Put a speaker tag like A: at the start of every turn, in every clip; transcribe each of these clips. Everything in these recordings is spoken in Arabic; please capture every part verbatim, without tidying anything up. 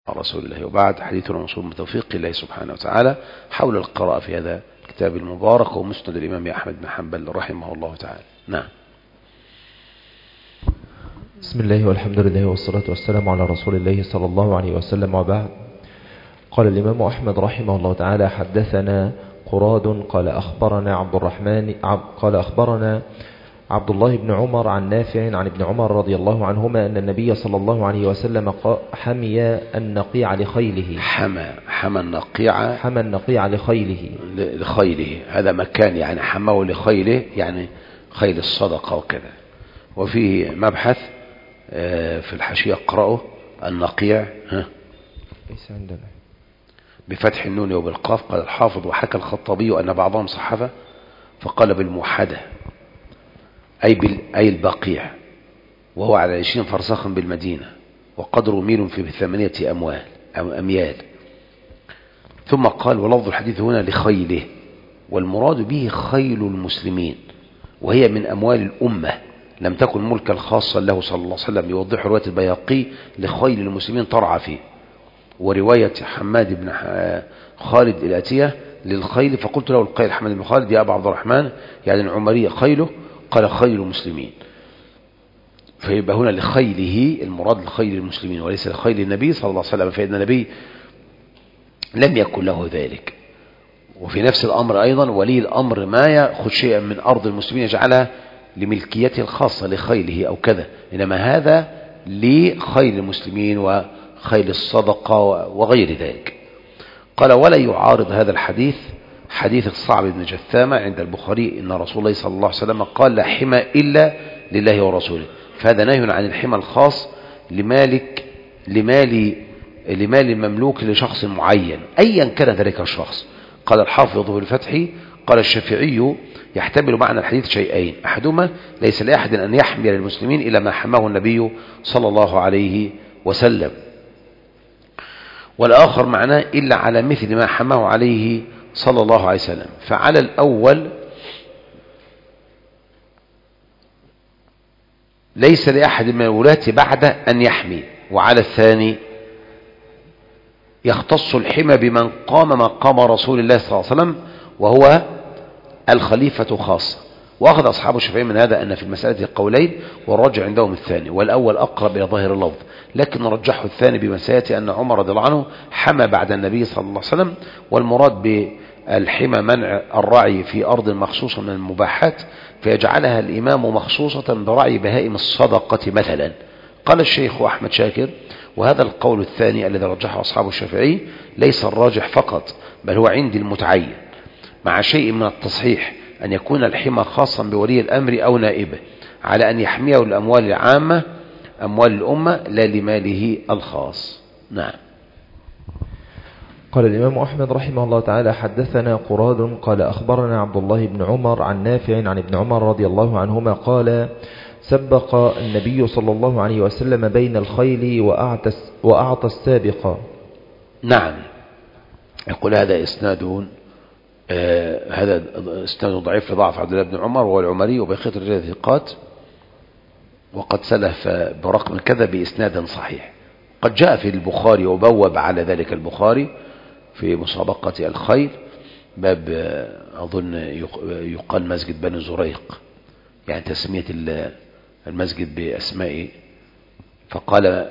A: رسول الله. وبعد، حديثنا موصول من توفيق الله سبحانه وتعالى حول القراءة في هذا الكتاب المبارك ومسند الإمام أحمد بن حنبل رحمه الله تعالى. نعم.
B: بسم الله والحمد لله والصلاة والسلام على رسول الله صلى الله عليه وسلم، وبعد. قال الإمام أحمد رحمه الله تعالى: حدثنا قراد قال أخبرنا عبد الرحمن قال أخبرنا عبد الله بن عمر عن نافع عن ابن عمر رضي الله عنهما أن النبي صلى الله عليه وسلم حمي النقيع لخيله.
A: حمى حمى النقيع
B: حمى النقيع لخيله
A: لخيله هذا مكان، يعني حماه لخيله، يعني خيل الصدقة وكذا. وفيه مبحث في الحاشية اقرأه: النقيع ها
B: ليس عندنا
A: بفتح النون وبالقاف. قال الحافظ: وحكى الخطابي أن بعضهم صحفه فقال بالموحدة أي, بال... أي البقيع، وهو على عشرين فرسخا بالمدينة، وقدره ميل في ثمانية أموال أو أميال. ثم قال: ولفظ الحديث هنا لخيله، والمراد به خيل المسلمين، وهي من أموال الأمة، لم تكن ملكا خاصا له صلى الله عليه وسلم. يوضح رواية البيهقي: لخيل المسلمين ترعى فيه. ورواية حماد بن خالد الآتية: للخيل، فقلت له القيل حماد بن خالد يا أبا عبد الرحمن، يعني العمرية خيله؟ قال: خيل المسلمين. فيبقى هنا لخيله المراد لخيل المسلمين وليس لخيل النبي صلى الله عليه وسلم، فإن النبي لم يكن له ذلك. وفي نفس الأمر أيضا ولي الأمر ما يأخذ شيئا من أرض المسلمين يجعلها لملكيته الخاصة لخيله أو كذا، إنما هذا لخيل المسلمين وخيل الصدقة وغير ذلك. قال: ولا يعارض هذا الحديث حديث الصعب بن جثامة عند البخاري إن رسول الله صلى الله عليه وسلم قال: لا حمى إلا لله ورسوله. فهذا نهي عن الحمى الخاص لمالك لمال لمال المملوك لشخص معين أيا كان ذلك الشخص. قال الحافظ في الفتح: قال الشافعي: يحتمل معنى الحديث شيئين، أحدهما ليس لأحد أن يحمي للمسلمين إلى ما حماه النبي صلى الله عليه وسلم، والآخر معناه إلا على مثل ما حماه عليه صلى الله عليه وسلم. فعلى الأول ليس لأحد من الولاة بعد أن يحمي، وعلى الثاني يختص الحمى بمن قام مقام رسول الله صلى الله عليه وسلم وهو الخليفة خاصة. وأخذ أصحاب الشافعي من هذا أن في المسألة قولين، والراجع عندهم الثاني، والأول أقرب إلى ظاهر اللفظ، لكن رجحوا الثاني بما سيأتي أن عمر رضي الله عنه حمى بعد النبي صلى الله عليه وسلم. والمراد بالحمى منع الرعي في أرض مخصوصة من المباحات فيجعلها الإمام مخصوصة برعي بهائم الصدقة مثلا. قال الشيخ أحمد شاكر: وهذا القول الثاني الذي رجحه أصحاب الشافعي ليس الراجح فقط، بل هو عندي المتعين، مع شيء من التصحيح أن يكون الحمى خاصا بولي الأمر أو نائبه، على أن يحميه الأموال العامة أموال الأمة لا لماله الخاص. نعم.
B: قال الإمام أحمد رحمه الله تعالى: حدثنا قراد قال أخبرنا عبد الله بن عمر عن نافع عن ابن عمر رضي الله عنهما قال: سبق النبي صلى الله عليه وسلم بين الخيل وأعطى, وأعطى السابق.
A: نعم. يقول: هذا إسناد آه هذا إسناد ضعيف لضعف عبد الله بن عمر وهو العمري وبقية الرجال ثقات، وقد سلف برقم كذا بإسناد صحيح. قد جاء في البخاري وبوب على ذلك البخاري في مسابقة الخيل باب أظن يقال مسجد بني زريق، يعني تسمية المسجد بأسماء، فقال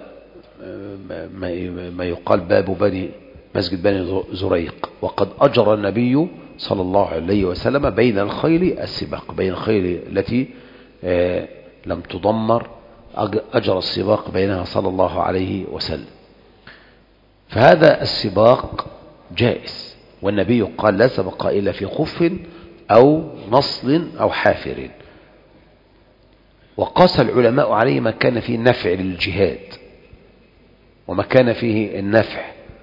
A: ما يقال باب بني مسجد بني زريق. وقد أجرى النبي صلى الله عليه وسلم بين الخيل السباق، بين الخيل التي لم تضمر أجرى السباق بينها صلى الله عليه وسلم. فهذا السباق جائز، والنبي قال: لا سبق إلا في خف أو نصل أو حافر. وقاس العلماء عليه ما كان فيه النفع للجهاد وما كان فيه النفع،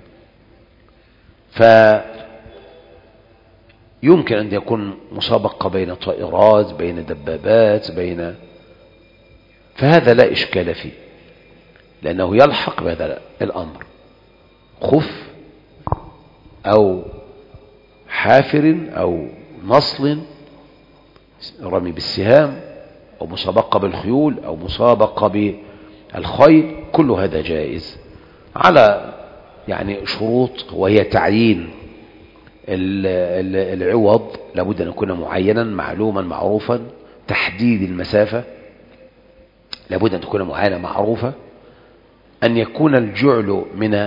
A: فيمكن أن يكون مسابقة بين طائرات، بين دبابات، بين فهذا لا إشكال فيه، لأنه يلحق بهذا الأمر، خف أو حافر أو نصل، رمي بالسهام أو مسابقة بالخيول أو مسابقة بالخيل، كل هذا جائز على يعني شروط، وهي تعيين العوض لابد أن يكون معينا معلوما معروفا. تحديد المسافة لابد أن تكون معينة معروفة. أن يكون الجعل من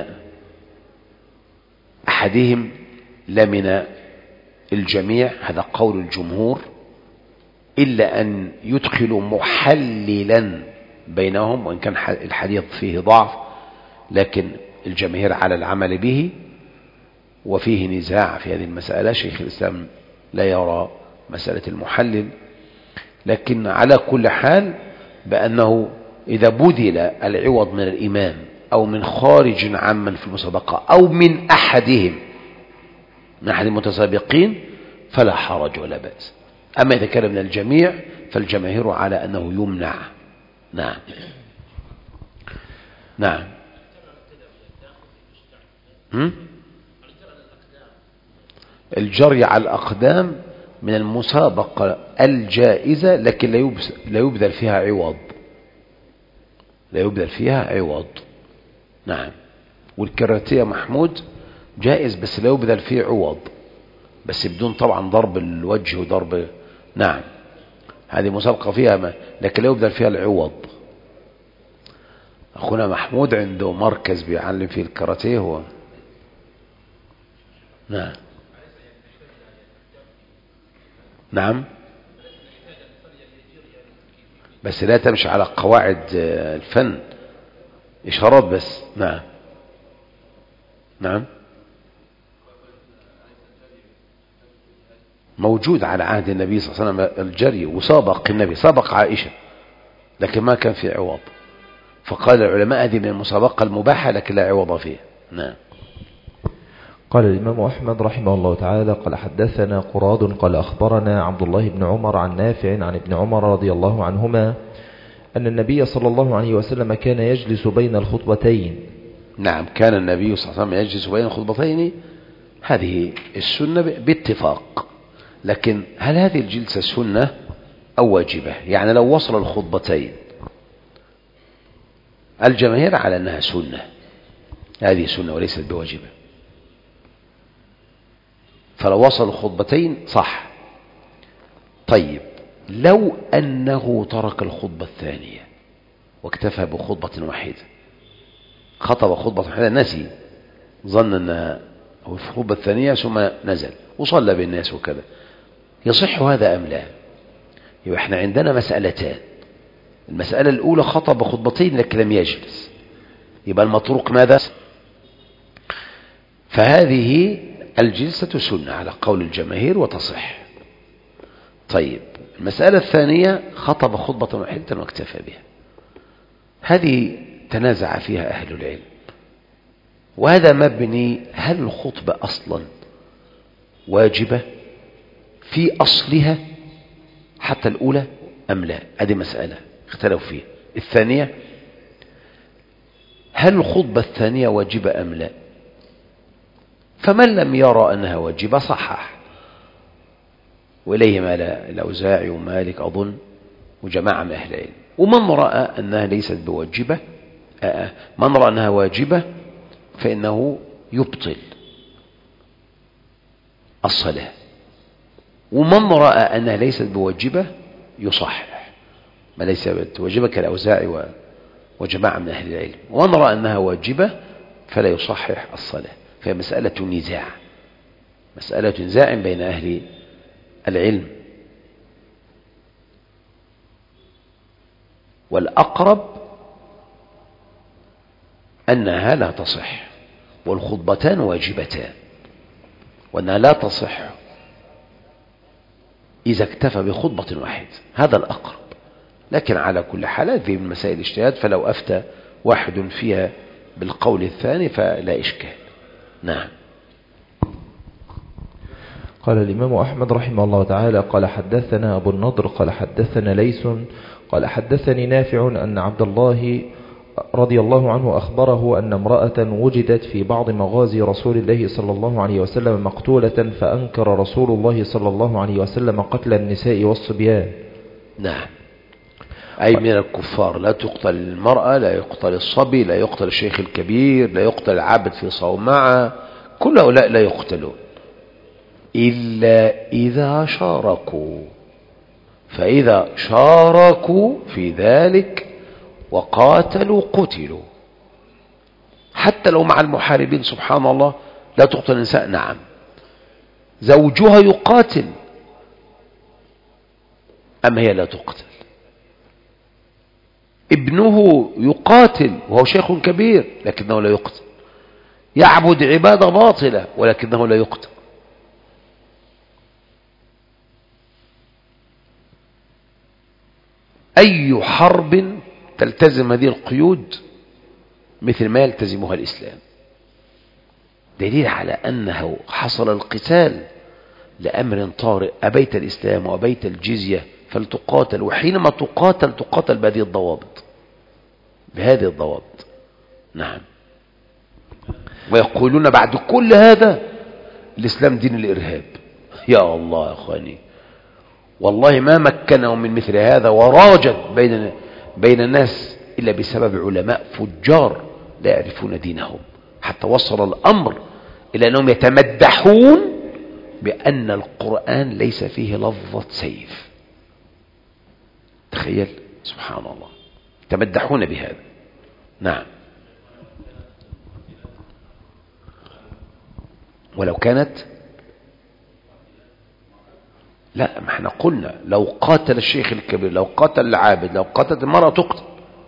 A: أحدهم لا من الجميع، هذا قول الجمهور، إلا أن يدخلوا محللا بينهم، وإن كان الحديث فيه ضعف لكن الجماهير على العمل به. وفيه نزاع في هذه المسألة، شيخ الإسلام لا يرى مسألة المحلل، لكن على كل حال بأنه إذا بذل العوض من الإمام أو من خارج عمن في المسابقة أو من أحدهم من أحد المتسابقين فلا حرج ولا بأس. أما إذا كان من الجميع فالجماهير على أنه يمنع. نعم نعم. هم؟ الجري على الأقدام من المسابقة الجائزة، لكن لا يبذل فيها عوض، لا يبذل فيها عوض. نعم. والكراتيه محمود جائز بس لا يبذل فيه عوض، بس بدون طبعا ضرب الوجه وضرب. نعم هذه مسابقة فيها ما، لكن لا يبذل فيها العوض. أخونا محمود عنده مركز بيعلم فيه الكراتيه هو. نعم نعم، بس لا تمشي على قواعد الفن، إشارات بس. نعم نعم. موجود على عهد النبي صلى الله عليه وسلم الجري، وسابق النبي، سابق عائشة لكن ما كان في عوض، فقال العلماء هذه من المسابقة المباحة لكن لا عوض فيها. نعم.
B: قال الإمام أحمد رحمه الله تعالى قال حدثنا قراد قال أخبرنا عبد الله بن عمر عن نافع عن ابن عمر رضي الله عنهما أن النبي صلى الله عليه وسلم كان يجلس بين الخطبتين.
A: نعم كان النبي صلى الله عليه وسلم يجلس بين الخطبتين، هذه السنة باتفاق. لكن هل هذه الجلسة سنة أو واجبة؟ يعني لو وصل الخطبتين الجماهير على أنها سنة، هذه سنة وليست بواجبة، فلو وصل الخطبتين صح. طيب لو أنه ترك الخطبة الثانية واكتفى بخطبة واحدة، خطب خطبة واحدة نسي، ظن أنه في الخطبة الثانية ثم نزل وصلى بالناس وكذا، يصح هذا أم لا؟ يبقى احنا عندنا مسألتان. المسألة الأولى خطب خطبتين لكن لم يجلس، يبقى المتروك ماذا؟ فهذه الجلسة سنة على قول الجماهير وتصح. طيب المسألة الثانية خطب خطبة واحدة واكتفى بها، هذه تنازع فيها أهل العلم، وهذا مبني هل الخطبة أصلا واجبة في أصلها حتى الأولى أم لا؟ هذه مسألة اختلفوا فيها. الثانية هل الخطبة الثانية واجبة أم لا؟ فمن لم يرى أنها واجبة صحح، وإليه مال الأوزاعي ومالك أظن وجماعة من أهل العلم. ومن رأى أنها ليست بواجبة، آه من رأى أنها واجبة فإنه يبطل الصلاة، ومن رأى أنها ليست بواجبة يصحح ما ليس بواجبة كالأوزاعي وجماعة من أهل العلم، ومن رأى أنها واجبة فلا يصحح الصلاة. فهي مسألة نزاع، مسألة نزاع بين أهل العلم. والأقرب أنها لا تصح، والخطبتان واجبتان، وأنها لا تصح إذا اكتفى بخطبة واحدة، هذا الأقرب. لكن على كل حال هذه من مسائل الاجتهاد، فلو أفتى واحد فيها بالقول الثاني فلا إشكال. نعم.
B: قال الإمام أحمد رحمه الله تعالى قال حدثنا أبو النضر قال حدثنا ليس قال حدثني نافع أن عبد الله رضي الله عنه أخبره أن امرأة وجدت في بعض مغازي رسول الله صلى الله عليه وسلم مقتولة، فأنكر رسول الله صلى الله عليه وسلم قتل النساء والصبيان.
A: نعم. أي من الكفار. لا تقتل المرأة، لا يقتل الصبي، لا يقتل الشيخ الكبير، لا يقتل العبد في صومعة، كل هؤلاء لا يقتلون إلا إذا شاركوا. فإذا شاركوا في ذلك وقاتلوا قتلوا، حتى لو مع المحاربين. سبحان الله، لا تقتل النساء، نعم. زوجها يقاتل أم هي لا تقتل؟ ابنه يقاتل وهو شيخ كبير لكنه لا يقتل، يعبد عبادة باطلة ولكنه لا يقتل. أي حرب تلتزم هذه القيود مثل ما يلتزمها الإسلام، دليل على أنه حصل القتال لأمر طارئ، أبيت الإسلام وأبيت الجزية فلتقاتل، وحينما تقاتل تقاتل بهذه الضوابط، بهذه الضوابط. نعم. ويقولون بعد كل هذا الإسلام دين الإرهاب. يا الله يا أخواني، والله ما مكنهم من مثل هذا وراجت بين بين الناس إلا بسبب علماء فجار لا يعرفون دينهم، حتى وصل الأمر إلى أنهم يتمدحون بأن القرآن ليس فيه لفظة سيف. تخيل، سبحان الله، يتمدحون بهذا. نعم. ولو كانت، لا، ما احنا قلنا لو قاتل الشيخ الكبير، لو قاتل العابد، لو قاتل المرأة تقتل،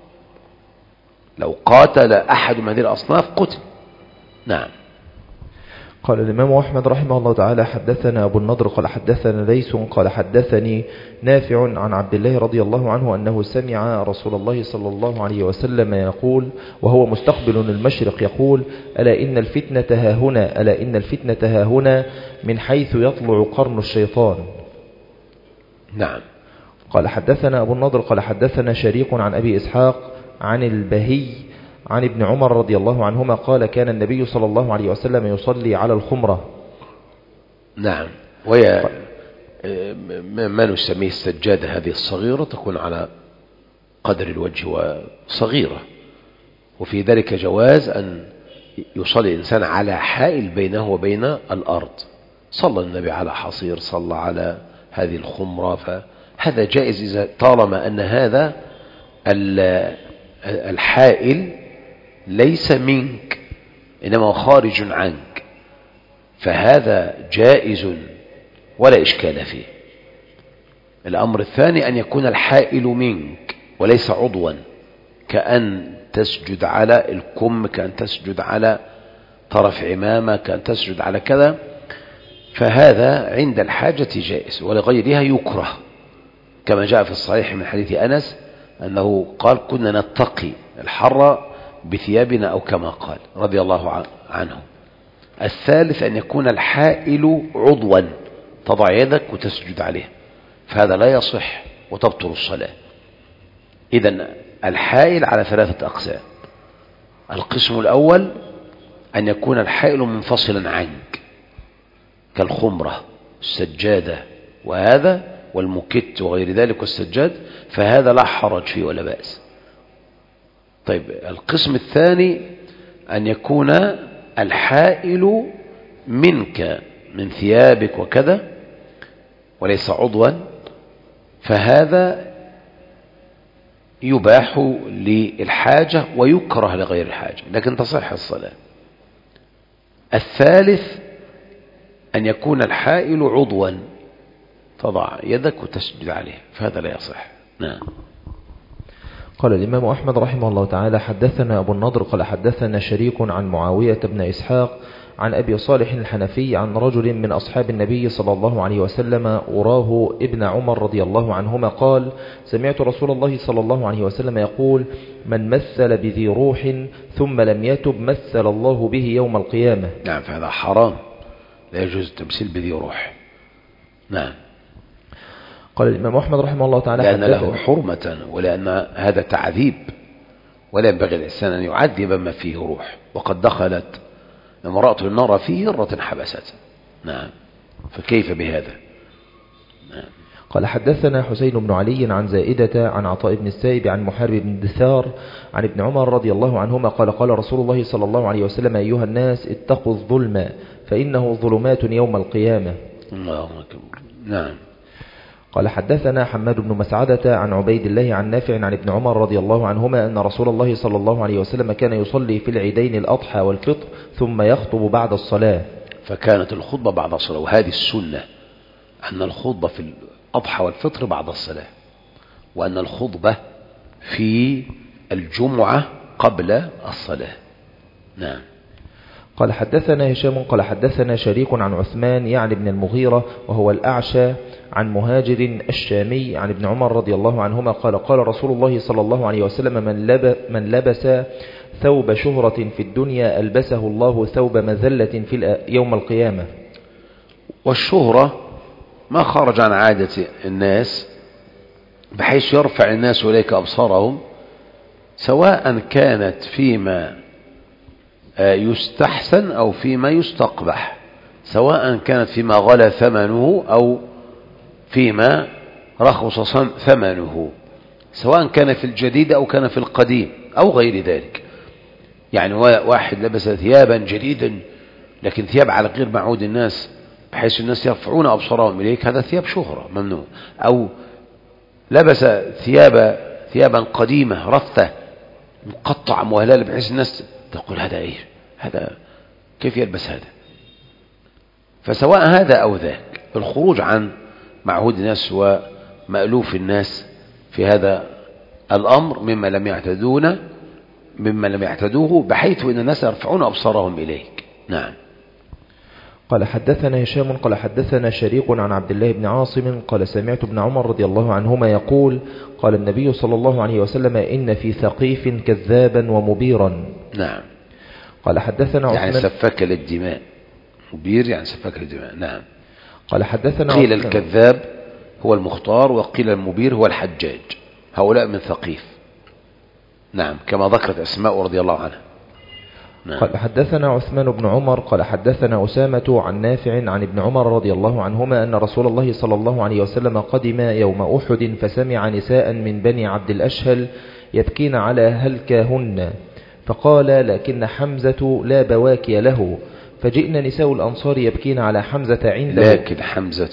A: لو قاتل أحد من هذه الأصناف قتل. نعم.
B: قال الإمام أحمد رحمه الله تعالى حدثنا أبو النضر قال حدثنا ليث قال حدثني نافع عن عبد الله رضي الله عنه أنه سمع رسول الله صلى الله عليه وسلم يقول وهو مستقبل المشرق يقول: ألا إن الفتنة ها هنا، ألا إن الفتنة ها هنا من حيث يطلع قرن الشيطان.
A: نعم.
B: قال حدثنا أبو النضر قال حدثنا شريك عن أبي إسحاق عن البهي عن ابن عمر رضي الله عنهما قال: كان النبي صلى الله عليه وسلم يصلي على الخمرة.
A: نعم. وهي ما نسميه السجادة هذه الصغيرة، تكون على قدر الوجه وصغيرة، وفي ذلك جواز أن يصلي الإنسان على حائل بينه وبين الأرض. صلى النبي على حصير، صلى على هذه الخمرة، فهذا جائز إذا طالما أن هذا الحائل ليس منك إنما خارج عنك، فهذا جائز ولا إشكال فيه. الأمر الثاني أن يكون الحائل منك وليس عضوا، كأن تسجد على الكم، كأن تسجد على طرف عمامة، كأن تسجد على كذا، فهذا عند الحاجة جائز، ولغيرها يكره، كما جاء في الصحيح من حديث أنس أنه قال: كنا نتقي الحر بثيابنا، أو كما قال رضي الله عنه. الثالث أن يكون الحائل عضوا، تضع يدك وتسجد عليه، فهذا لا يصح وتبطل الصلاة. إذن الحائل على ثلاثة أقسام: القسم الأول أن يكون الحائل منفصلا عنك كالخمرة، السجادة، وهذا والمكت وغير ذلك والسجاد، فهذا لا حرج فيه ولا بأس. طيب، القسم الثاني أن يكون الحائل منك من ثيابك وكذا وليس عضوا، فهذا يباح للحاجة ويكره لغير الحاجة، لكن تصح الصلاة. الثالث أن يكون الحائل عضوا، تضع يدك وتسجد عليه، فهذا لا يصح. نعم.
B: قال الإمام أحمد رحمه الله تعالى حدثنا أبو النضر قال حدثنا شريك عن معاوية بن إسحاق عن أبي صالح الحنفي عن رجل من أصحاب النبي صلى الله عليه وسلم أراه ابن عمر رضي الله عنهما قال: سمعت رسول الله صلى الله عليه وسلم يقول: من مثل بذي روح ثم لم يتب مثل الله به يوم القيامة.
A: نعم، فهذا حرام، لا يجوز التمثيل بذي روح. نعم.
B: قال الإمام أحمد رحمه الله تعالى
A: لأن له حرمة، ولأن هذا تعذيب، ولا ينبغي الإنسان أن يعذب ما فيه روح، وقد دخلت امرأة النار فيه هرة حبست. نعم، فكيف بهذا؟ نعم.
B: قال حدثنا حسين بن علي عن زائدة عن عطاء بن السائب عن محارب بن دثار عن ابن عمر رضي الله عنهما قال قال رسول الله صلى الله عليه وسلم أيها الناس اتقوا الظلم فإنه ظلمات يوم القيامة.
A: الله أكبر. نعم.
B: قال حدثنا حماد بن مسعدة عن عبيد الله عن نافع عن ابن عمر رضي الله عنهما أن رسول الله صلى الله عليه وسلم كان يصلي في العيدين الأضحى والفطر ثم يخطب بعد الصلاة.
A: فكانت الخطبة بعد الصلاة، وهذه السنة أن الخطبة في الأضحى والفطر بعد الصلاة، وأن الخطبة في الجمعة قبل الصلاة. نعم.
B: قال حدثنا هشام قال حدثنا شريك عن عثمان يعني ابن المغيرة وهو الأعشى عن مهاجر الشامي عن ابن عمر رضي الله عنهما قال قال رسول الله صلى الله عليه وسلم من, لب من لبس ثوب شهرة في الدنيا ألبسه الله ثوب مذلة في يوم القيامة.
A: والشهرة ما خرج عن عادة الناس بحيث يرفع الناس إليك أبصارهم، سواء كانت فيما يستحسن أو فيما يستقبح، سواء كانت فيما غلى ثمنه أو فيما رخص ثمنه، سواء كان في الجديد أو كان في القديم أو غير ذلك. يعني واحد لبس ثيابا جديدا لكن ثياب على غير معود الناس بحيث الناس يرفعون أبصارهم إليك، هذا ثياب شهرة ممنوع. أو لبس ثياب ثيابا قديمة رثة مقطعة مهللة بحيث الناس تقول هذا إيه، هذا كيف يلبس هذا. فسواء هذا أو ذاك الخروج عن معهود الناس ومألوف الناس في هذا الأمر مما لم يعتدون مما لم يعتدوه بحيث أن الناس يرفعون أبصارهم إليك. نعم.
B: قال حدثنا هشام قال حدثنا شريك عن عبد الله بن عاصم قال سمعت ابن عمر رضي الله عنهما يقول قال النبي صلى الله عليه وسلم إن في ثقيف كذابا ومبيرا.
A: نعم.
B: قال حدثنا
A: يعني سفك للدماء، مبير يعني سفك للدماء. نعم.
B: قال حدثنا
A: قيل الكذاب هو المختار وقيل المبير هو الحجاج، هؤلاء من ثقيف. نعم، كما ذكرت أسماء رضي الله عنها. نعم.
B: قال حدثنا عثمان بن عمر قال حدثنا أسامة عن نافع عن ابن عمر رضي الله عنهما أن رسول الله صلى الله عليه وسلم قدم يوم أحد فسمع نساء من بني عبد الأشهل يبكين على هلكهن، فقال لكن حمزة لا بواكي له، فجئنا نساء الأنصار يبكين على حمزة عنده
A: لكن حمزة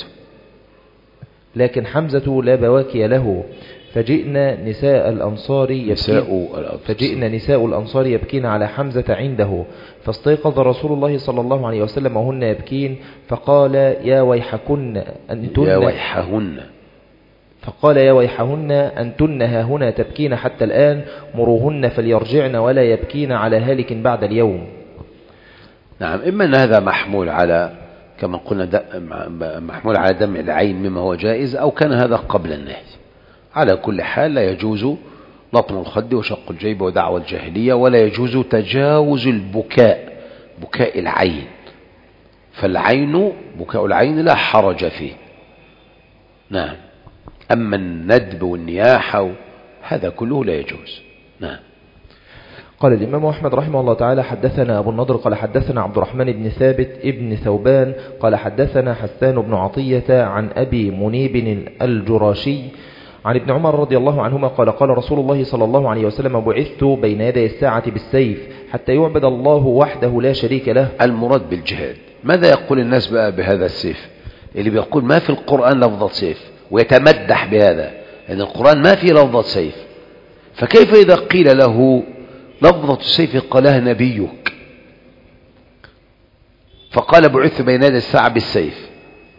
B: لكن حمزة لا بواكي له فجئنا نساء الأنصار يبكين فجئنا نساء الأنصار يبكين على حمزة عنده، فاستيقظ رسول الله صلى الله عليه وسلم وهن يبكين فقال يا ويحكن أنتن
A: يا ويحهن
B: فقال يا ويحهن أنتن ها هنا تبكين حتى الآن، مروهن فليرجعن ولا يبكين على هالك بعد اليوم.
A: نعم. إما أن هذا محمول على كما قلنا محمول على دمع العين مما هو جائز، أو كان هذا قبل النهي. على كل حال لا يجوز لطم الخد وشق الجيب ودعوى الجاهلية، ولا يجوز تجاوز البكاء بكاء العين، فالعين بكاء العين لا حرج فيه. نعم. أما الندب والنياحة هذا كله لا يجوز. نعم.
B: قال الإمام أحمد رحمه الله تعالى حدثنا أبو النضر قال حدثنا عبد الرحمن بن ثابت ابن ثوبان قال حدثنا حسان بن عطية عن أبي منيب الجراشي عن ابن عمر رضي الله عنهما قال قال رسول الله صلى الله عليه وسلم بعثت بين يدي الساعة بالسيف حتى يعبد الله وحده لا شريك له.
A: المراد بالجهاد. ماذا يقول الناس بقى بهذا السيف؟ اللي بيقول ما في القرآن لفظة سيف ويتمدح بهذا أن القرآن ما فيه لفظة سيف، فكيف إذا قيل له لفظة السيف قالها نبيك فقال بعثت بين يدي الساعة بالسيف،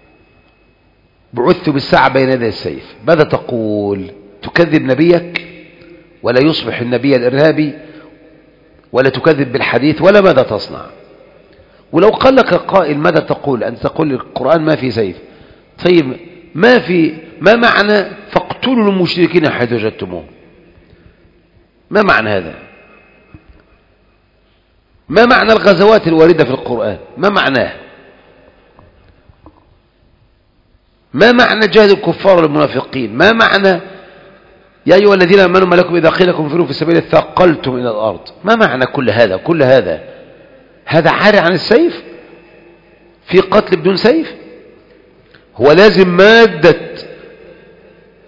A: بعثت بالساعة بين يدي السيف، ماذا تقول؟ تكذب نبيك ولا يصبح النبي الإرهابي، ولا تكذب بالحديث، ولا ماذا تصنع؟ ولو قال لك قائل ماذا تقول؟ أن تقول القرآن ما في سيف. طيب ما في ما معنى فاقتلوا المشركين حيث وجدتموهم؟ ما معنى هذا؟ ما معنى الغزوات الواردة في القرآن؟ ما معناه؟ ما معنى جهاد الكفار والمنافقين؟ ما معنى يا أيها الذين آمنوا ما لكم إذا قيل لكم انفروا في سبيل الله ثقلتم إلى الأرض؟ ما معنى كل هذا؟ كل هذا هذا عاري عن السيف؟ في قتل بدون سيف؟ هو لازم مادة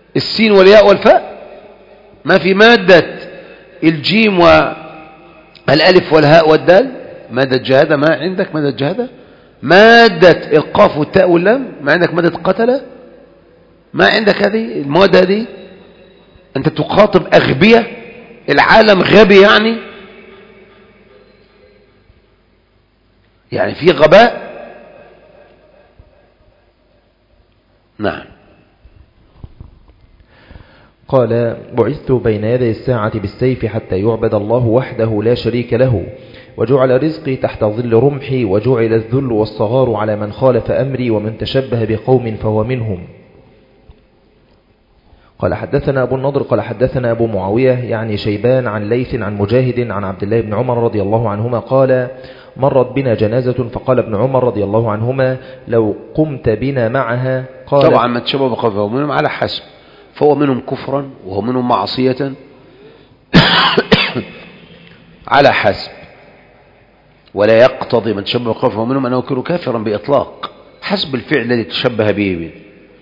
A: السين والياء والفاء، ما في مادة الجيم والألف والهاء والدال، مادة جهادة ما عندك مادة جهادة، مادة القاف والتاء واللام ما عندك، مادة قتلة ما عندك، هذه المواد هذه. أنت تخاطب أغبية، العالم غبي يعني يعني في غباء. نعم.
B: قال بعثت بين يدي الساعة بالسيف حتى يعبد الله وحده لا شريك له، وجعل رزقي تحت ظل رمحي، وجعل الذل والصغار على من خالف أمري، ومن تشبه بقوم فهو منهم. قال حدثنا أبو النضر قال حدثنا أبو معاوية يعني شيبان عن ليث عن مجاهد عن عبد الله بن عمر رضي الله عنهما قال مرت بنا جنازة فقال ابن عمر رضي الله عنهما لو قمت بنا معها. قال
A: طبعا ما تشبه بقوم فهو منهم على حسب، فهو منهم كفرا وهو منهم معصية على حسب، ولا يقتضي من تشبه بقوم فهو منهم أنه يكون كافرا بإطلاق، حسب الفعل الذي تشبه به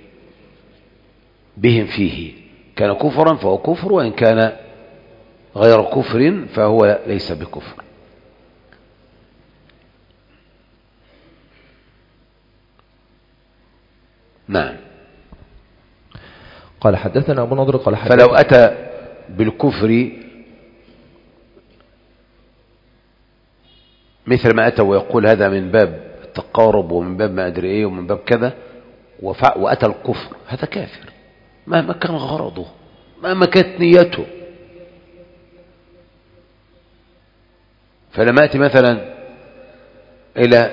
A: بهم فيه، كان كفرا فهو كفر، وإن كان غير كفر فهو ليس بكفر. نعم.
B: قال حدثنا أبو نضر قال حدثنا
A: فلو أتى بالكفر مثل ما أتى ويقول هذا من باب التقارب ومن باب ما أدري إيه ومن باب كذا، وأتى الكفر، هذا كافر مهما كان غرضه مهما كانت نيته. فلما أتي مثلا إلى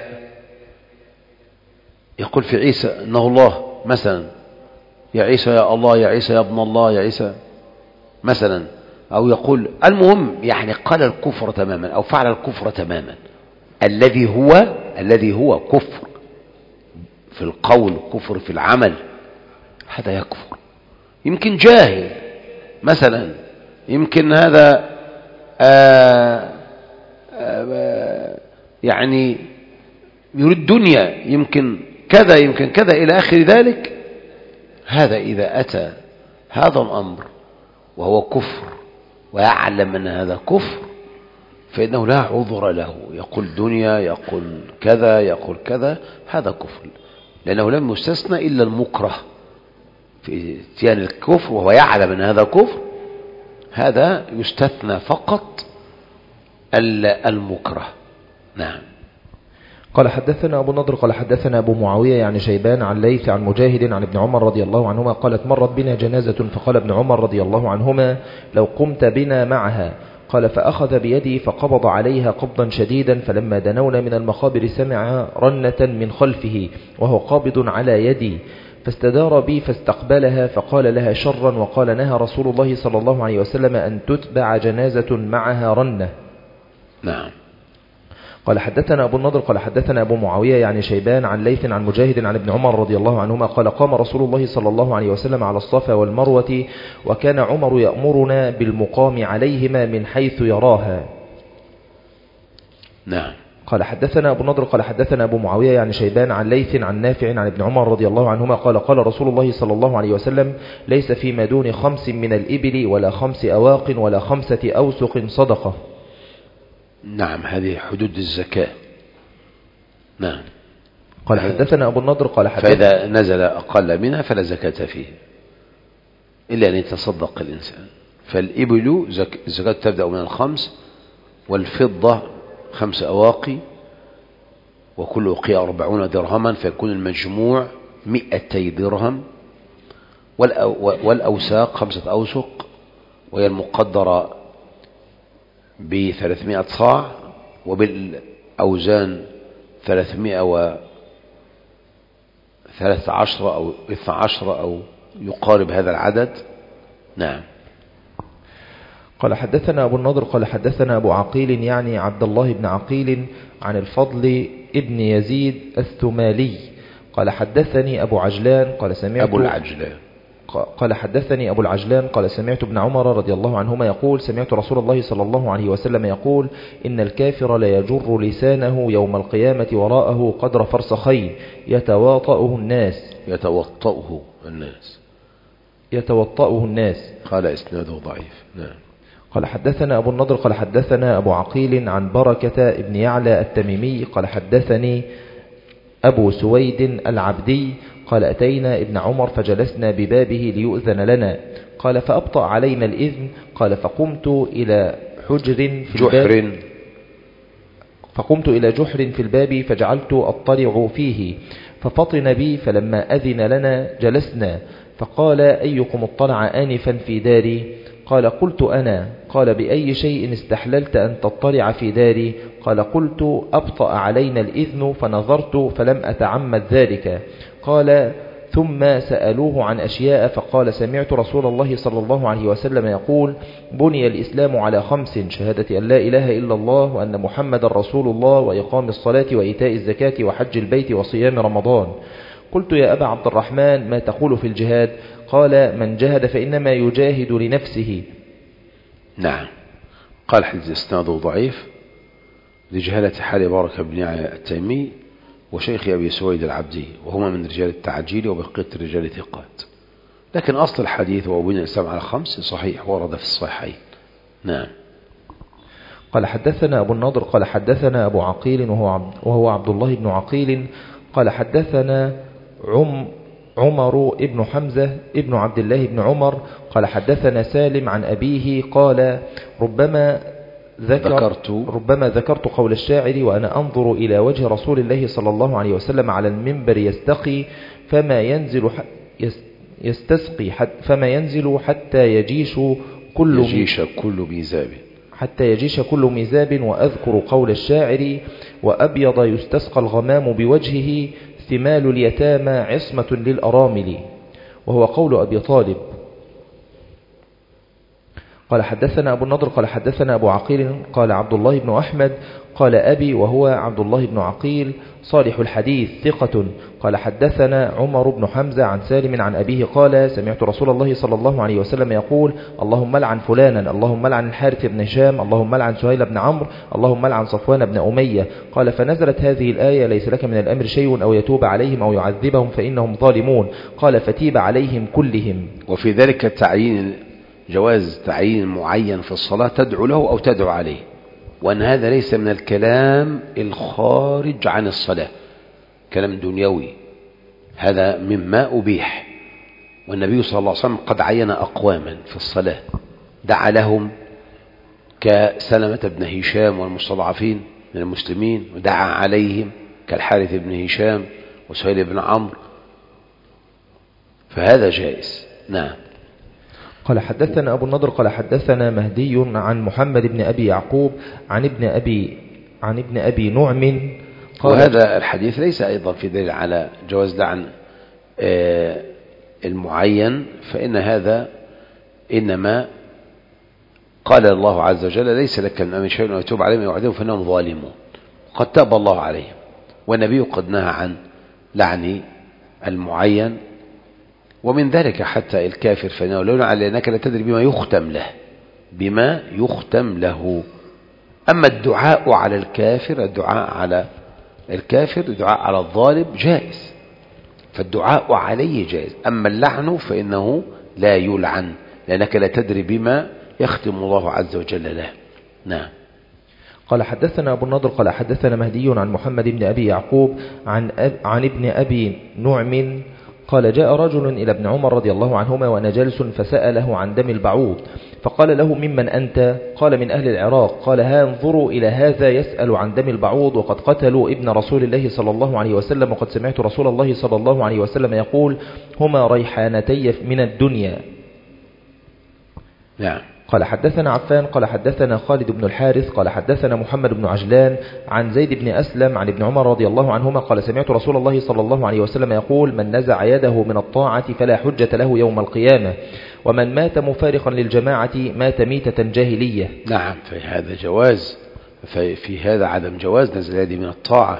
A: يقول في عيسى إنه الله مثلا، يا عيسى يا الله، يا عيسى يا ابن الله، يا عيسى مثلا، أو يقول المهم يعني قال الكفر تماما أو فعل الكفر تماما، الذي هو الذي هو كفر في القول كفر في العمل، هذا يكفر. يمكن جاهل مثلا، يمكن هذا آآ آآ يعني يريد دنيا، يمكن كذا يمكن كذا إلى آخر ذلك. هذا إذا أتى هذا الأمر وهو كفر ويعلم أن هذا كفر فإنه لا عذر له، يقول دنيا، يقول كذا، يقول كذا، هذا كفر، لأنه لم يستثنى إلا المكره في اتيان الكفر وهو يعلم أن هذا كفر، هذا يستثنى فقط المكره. نعم.
B: قال حدثنا أبو النضر قال حدثنا أبو معاوية يعني شيبان عن ليث عن مجاهد عن ابن عمر رضي الله عنهما قالت مرت بنا جنازة فقال ابن عمر رضي الله عنهما لو قمت بنا معها. قال فأخذ بيدي فقبض عليها قبضا شديدا، فلما دنونا من المقابر سمع رنة من خلفه وهو قابض على يدي، فاستدار بي فاستقبلها فقال لها شرا، وقال نهى رسول الله صلى الله عليه وسلم أن تتبع جنازة معها رنة.
A: نعم.
B: قال حدثنا أبو النضر قال حدثنا أبو معاوية يعني شيبان عن ليث عن مجاهد عن ابن عمر رضي الله عنهما قال قام رسول الله صلى الله عليه وسلم على الصفا والمروة، وكان عمر يأمرنا بالمقام عليهما من حيث يراها.
A: نعم.
B: قال حدثنا أبو النضر قال حدثنا أبو معاوية يعني شيبان عن ليث عن نافع عن ابن عمر رضي الله عنهما قال قال رسول الله صلى الله عليه وسلم ليس فيما دون خمس من الإبل ولا خمس أواق ولا خمسة أوسق صدقة.
A: نعم، هذه حدود الزكاة. نعم.
B: قال حدثنا أبو النضر قال حدثنا
A: فإذا نزل أقل منها فلا زكاة فيه إلا أن يتصدق الإنسان. فالإبل الزكاة تبدأ من الخمس، والفضة خمس أواقي، وكل أوقية أربعون درهما، فيكون المجموع مئتي درهم. والأوساق خمسة أوسق، وهي المقدرة بثلاثمائة صاع، وبالأوزان ثلاثمائة وثلاثة عشر أو اثنى عشر أو يقارب هذا العدد. نعم.
B: قال حدثنا أبو النضر قال حدثنا أبو عقيل يعني عبد الله بن عقيل عن الفضل ابن يزيد الثمالي قال حدثني أبو عجلان قال سمعت
A: أبو العجلان
B: قال حدثني أبو العجلان قال سمعت ابن عمر رضي الله عنهما يقول سمعت رسول الله صلى الله عليه وسلم يقول إن الكافر لا يجر لسانه يوم القيامة وراءه قدر فرسخين يتواطؤه الناس
A: يتوطؤه الناس
B: يتوطأه الناس.
A: قال إسناده ضعيف. نعم.
B: قال حدثنا أبو النضر قال حدثنا أبو عقيل عن بركة ابن يعلى التميمي قال حدثني أبو سويد العبدي قال أتينا ابن عمر فجلسنا ببابه ليؤذن لنا قال فأبطأ علينا الإذن قال فقمت إلى حجر في
A: جحر
B: الباب فقمت إلى جحر في الباب فجعلت أطلع فيه ففطن بي فلما أذن لنا جلسنا فقال أيكم اطلع آنفا في داري قال قلت أنا قال بأي شيء استحللت أن تطلع في داري قال قلت أبطأ علينا الإذن فنظرت فلم أتعمد ذلك قال ثم سألوه عن أشياء فقال سمعت رسول الله صلى الله عليه وسلم يقول بني الإسلام على خمس شهادة أن لا إله إلا الله وأن محمد رسول الله وإقام الصلاة وإيتاء الزكاة وحج البيت وصيام رمضان قلت يا أبا عبد الرحمن ما تقول في الجهاد قال من جهد فإنما يجاهد لنفسه.
A: نعم. قال حديث إسناده ضعيف لجهالة حال بركة بن يعلى التيمي وشيخ أبي سويد العبدي وهما من رجال التعجيل وبقية رجال ثقات، لكن أصل الحديث وبني الإسلام على خمس صحيح ورد في الصحيحين. نعم.
B: قال حدثنا أبو النضر قال حدثنا أبو عقيل وهو عبد, وهو عبد الله بن عقيل قال حدثنا عم عمر ابن حمزة ابن عبد الله بن عمر قال حدثنا سالم عن أبيه قال ربما ذكر
A: ذكرت
B: ربما ذكرت قول الشاعر وأنا أنظر إلى وجه رسول الله صلى الله عليه وسلم على المنبر يستقي فما ينزل يستسقي فما ينزل حتى يجيش كل
A: يجيش كل ميزاب
B: حتى يجيش كل ميزاب وأذكر قول الشاعر وأبيض يستسقى الغمام بوجهه ثمال اليتامى عصمة للأرامل وهو قول أبي طالب. قال حدثنا أبو النضر قال حدثنا أبو عقيل قال عبد الله بن أحمد قال أبي وهو عبد الله بن عقيل صالح الحديث ثقة قال حدثنا عمر بن حمزة عن سالم عن أبيه قال سمعت رسول الله صلى الله عليه وسلم يقول اللهم لعن فلانا اللهم لعن الحارث بن هشام اللهم لعن سهيل بن عمرو اللهم لعن صفوان بن أمية قال فنزلت هذه الآية ليس لك من الأمر شيء أو يتوب عليهم أو يعذبهم فإنهم ظالمون قال فتيب عليهم كلهم.
A: وفي ذلك تعيين جواز تعيين معين في الصلاة تدعو له أو تدعو عليه، وأن هذا ليس من الكلام الخارج عن الصلاة، كلام دنيوي، هذا مما أبيح. والنبي صلى الله عليه وسلم قد عين أقواما في الصلاة دعا لهم كسلمة بن هشام والمستضعفين من المسلمين، ودعا عليهم كالحارث بن هشام وسهيل بن عمرو، فهذا جائز. نعم.
B: قال حدثنا أبو النضر قال حدثنا مهدي عن محمد بن أبي يعقوب عن ابن أبي عن ابن أبي نعم قال
A: وهذا الحديث ليس أيضا في دليل على جواز لعن المعين، فإن هذا إنما قال الله عز وجل ليس لك من أمر شيء ويتوب عليهم ويعذبهم فإنهم ظالمون، قد تاب الله عليهم، والنبي قد نهى عن لعن المعين، ومن ذلك حتى الكافر فإنه لو لعن لأنك لا تدري بما يختم له بما يختم له. أما الدعاء على الكافر الدعاء على الكافر الدعاء على الظالم جائز، فالدعاء عليه جائز، أما اللعن فإنه لا يلعن لأنك لا تدري بما يختم الله عز وجل له. نعم.
B: قال حدثنا أبو النضر قال حدثنا مهدي عن محمد بن أبي يعقوب عن, أب عن ابن أبي نعم قال جاء رجل إلى ابن عمر رضي الله عنهما وأنا جالس فسأله عن دم البعوض فقال له ممن أنت؟ قال من أهل العراق. قال ها انظروا إلى هذا يسأل عن دم البعوض وقد قتلوا ابن رسول الله صلى الله عليه وسلم وقد سمعت رسول الله صلى الله عليه وسلم يقول هما ريحانتي من الدنيا.
A: نعم.
B: قال حدثنا عفان قال حدثنا خالد بن الحارث قال حدثنا محمد بن عجلان عن زيد بن أسلم عن ابن عمر رضي الله عنهما قال سمعت رسول الله صلى الله عليه وسلم يقول من نزع يده من الطاعة فلا حجة له يوم القيامة ومن مات مفارقا للجماعة مات ميتة جاهلية.
A: نعم. في هذا جواز في هذا عدم جواز نزع اليد من الطاعة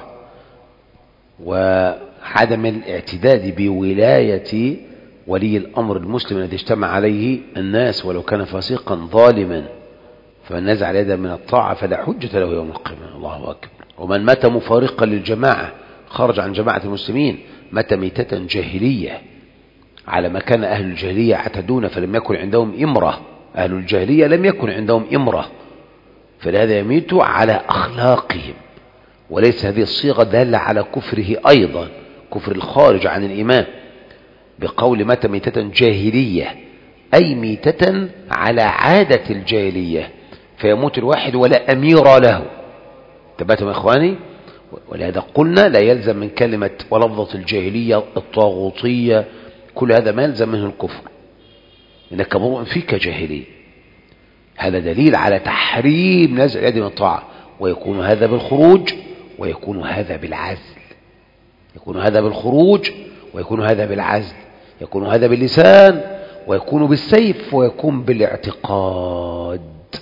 A: وعدم الاعتداد بولاية ولي الأمر المسلم الذي اجتمع عليه الناس ولو كان فاسقا ظالما، فمن نزع اليد من الطاعة فلا حجة له يوم القيامة. الله أكبر. ومن مات مفارقا للجماعة خرج عن جماعة المسلمين مات ميتة جاهلية. على ما كان أهل الجاهلية يعتدون، فلم يكن عندهم إمرة. أهل الجاهلية لم يكن عندهم إمرة، فلهذا يميت على أخلاقهم. وليس هذه الصيغة دالة على كفره أيضا، كفر الخارج عن الإيمان، بقول مات ميتة جاهلية، أي ميتة على عادة الجاهلية، فيموت الواحد ولا أمير له. تباتم يا إخواني؟ ولهذا قلنا لا يلزم من كلمة ولفظة الجاهلية الطاغوتية كل هذا ما يلزم منه الكفر، إنك امرؤ فيك جاهلي. هذا دليل على تحريم نزع اليد من الطاعة، ويكون هذا بالخروج ويكون هذا بالعزل. يكون هذا بالخروج ويكون هذا بالعزل، يكون هذا باللسان ويكون بالسيف ويكون بالاعتقاد،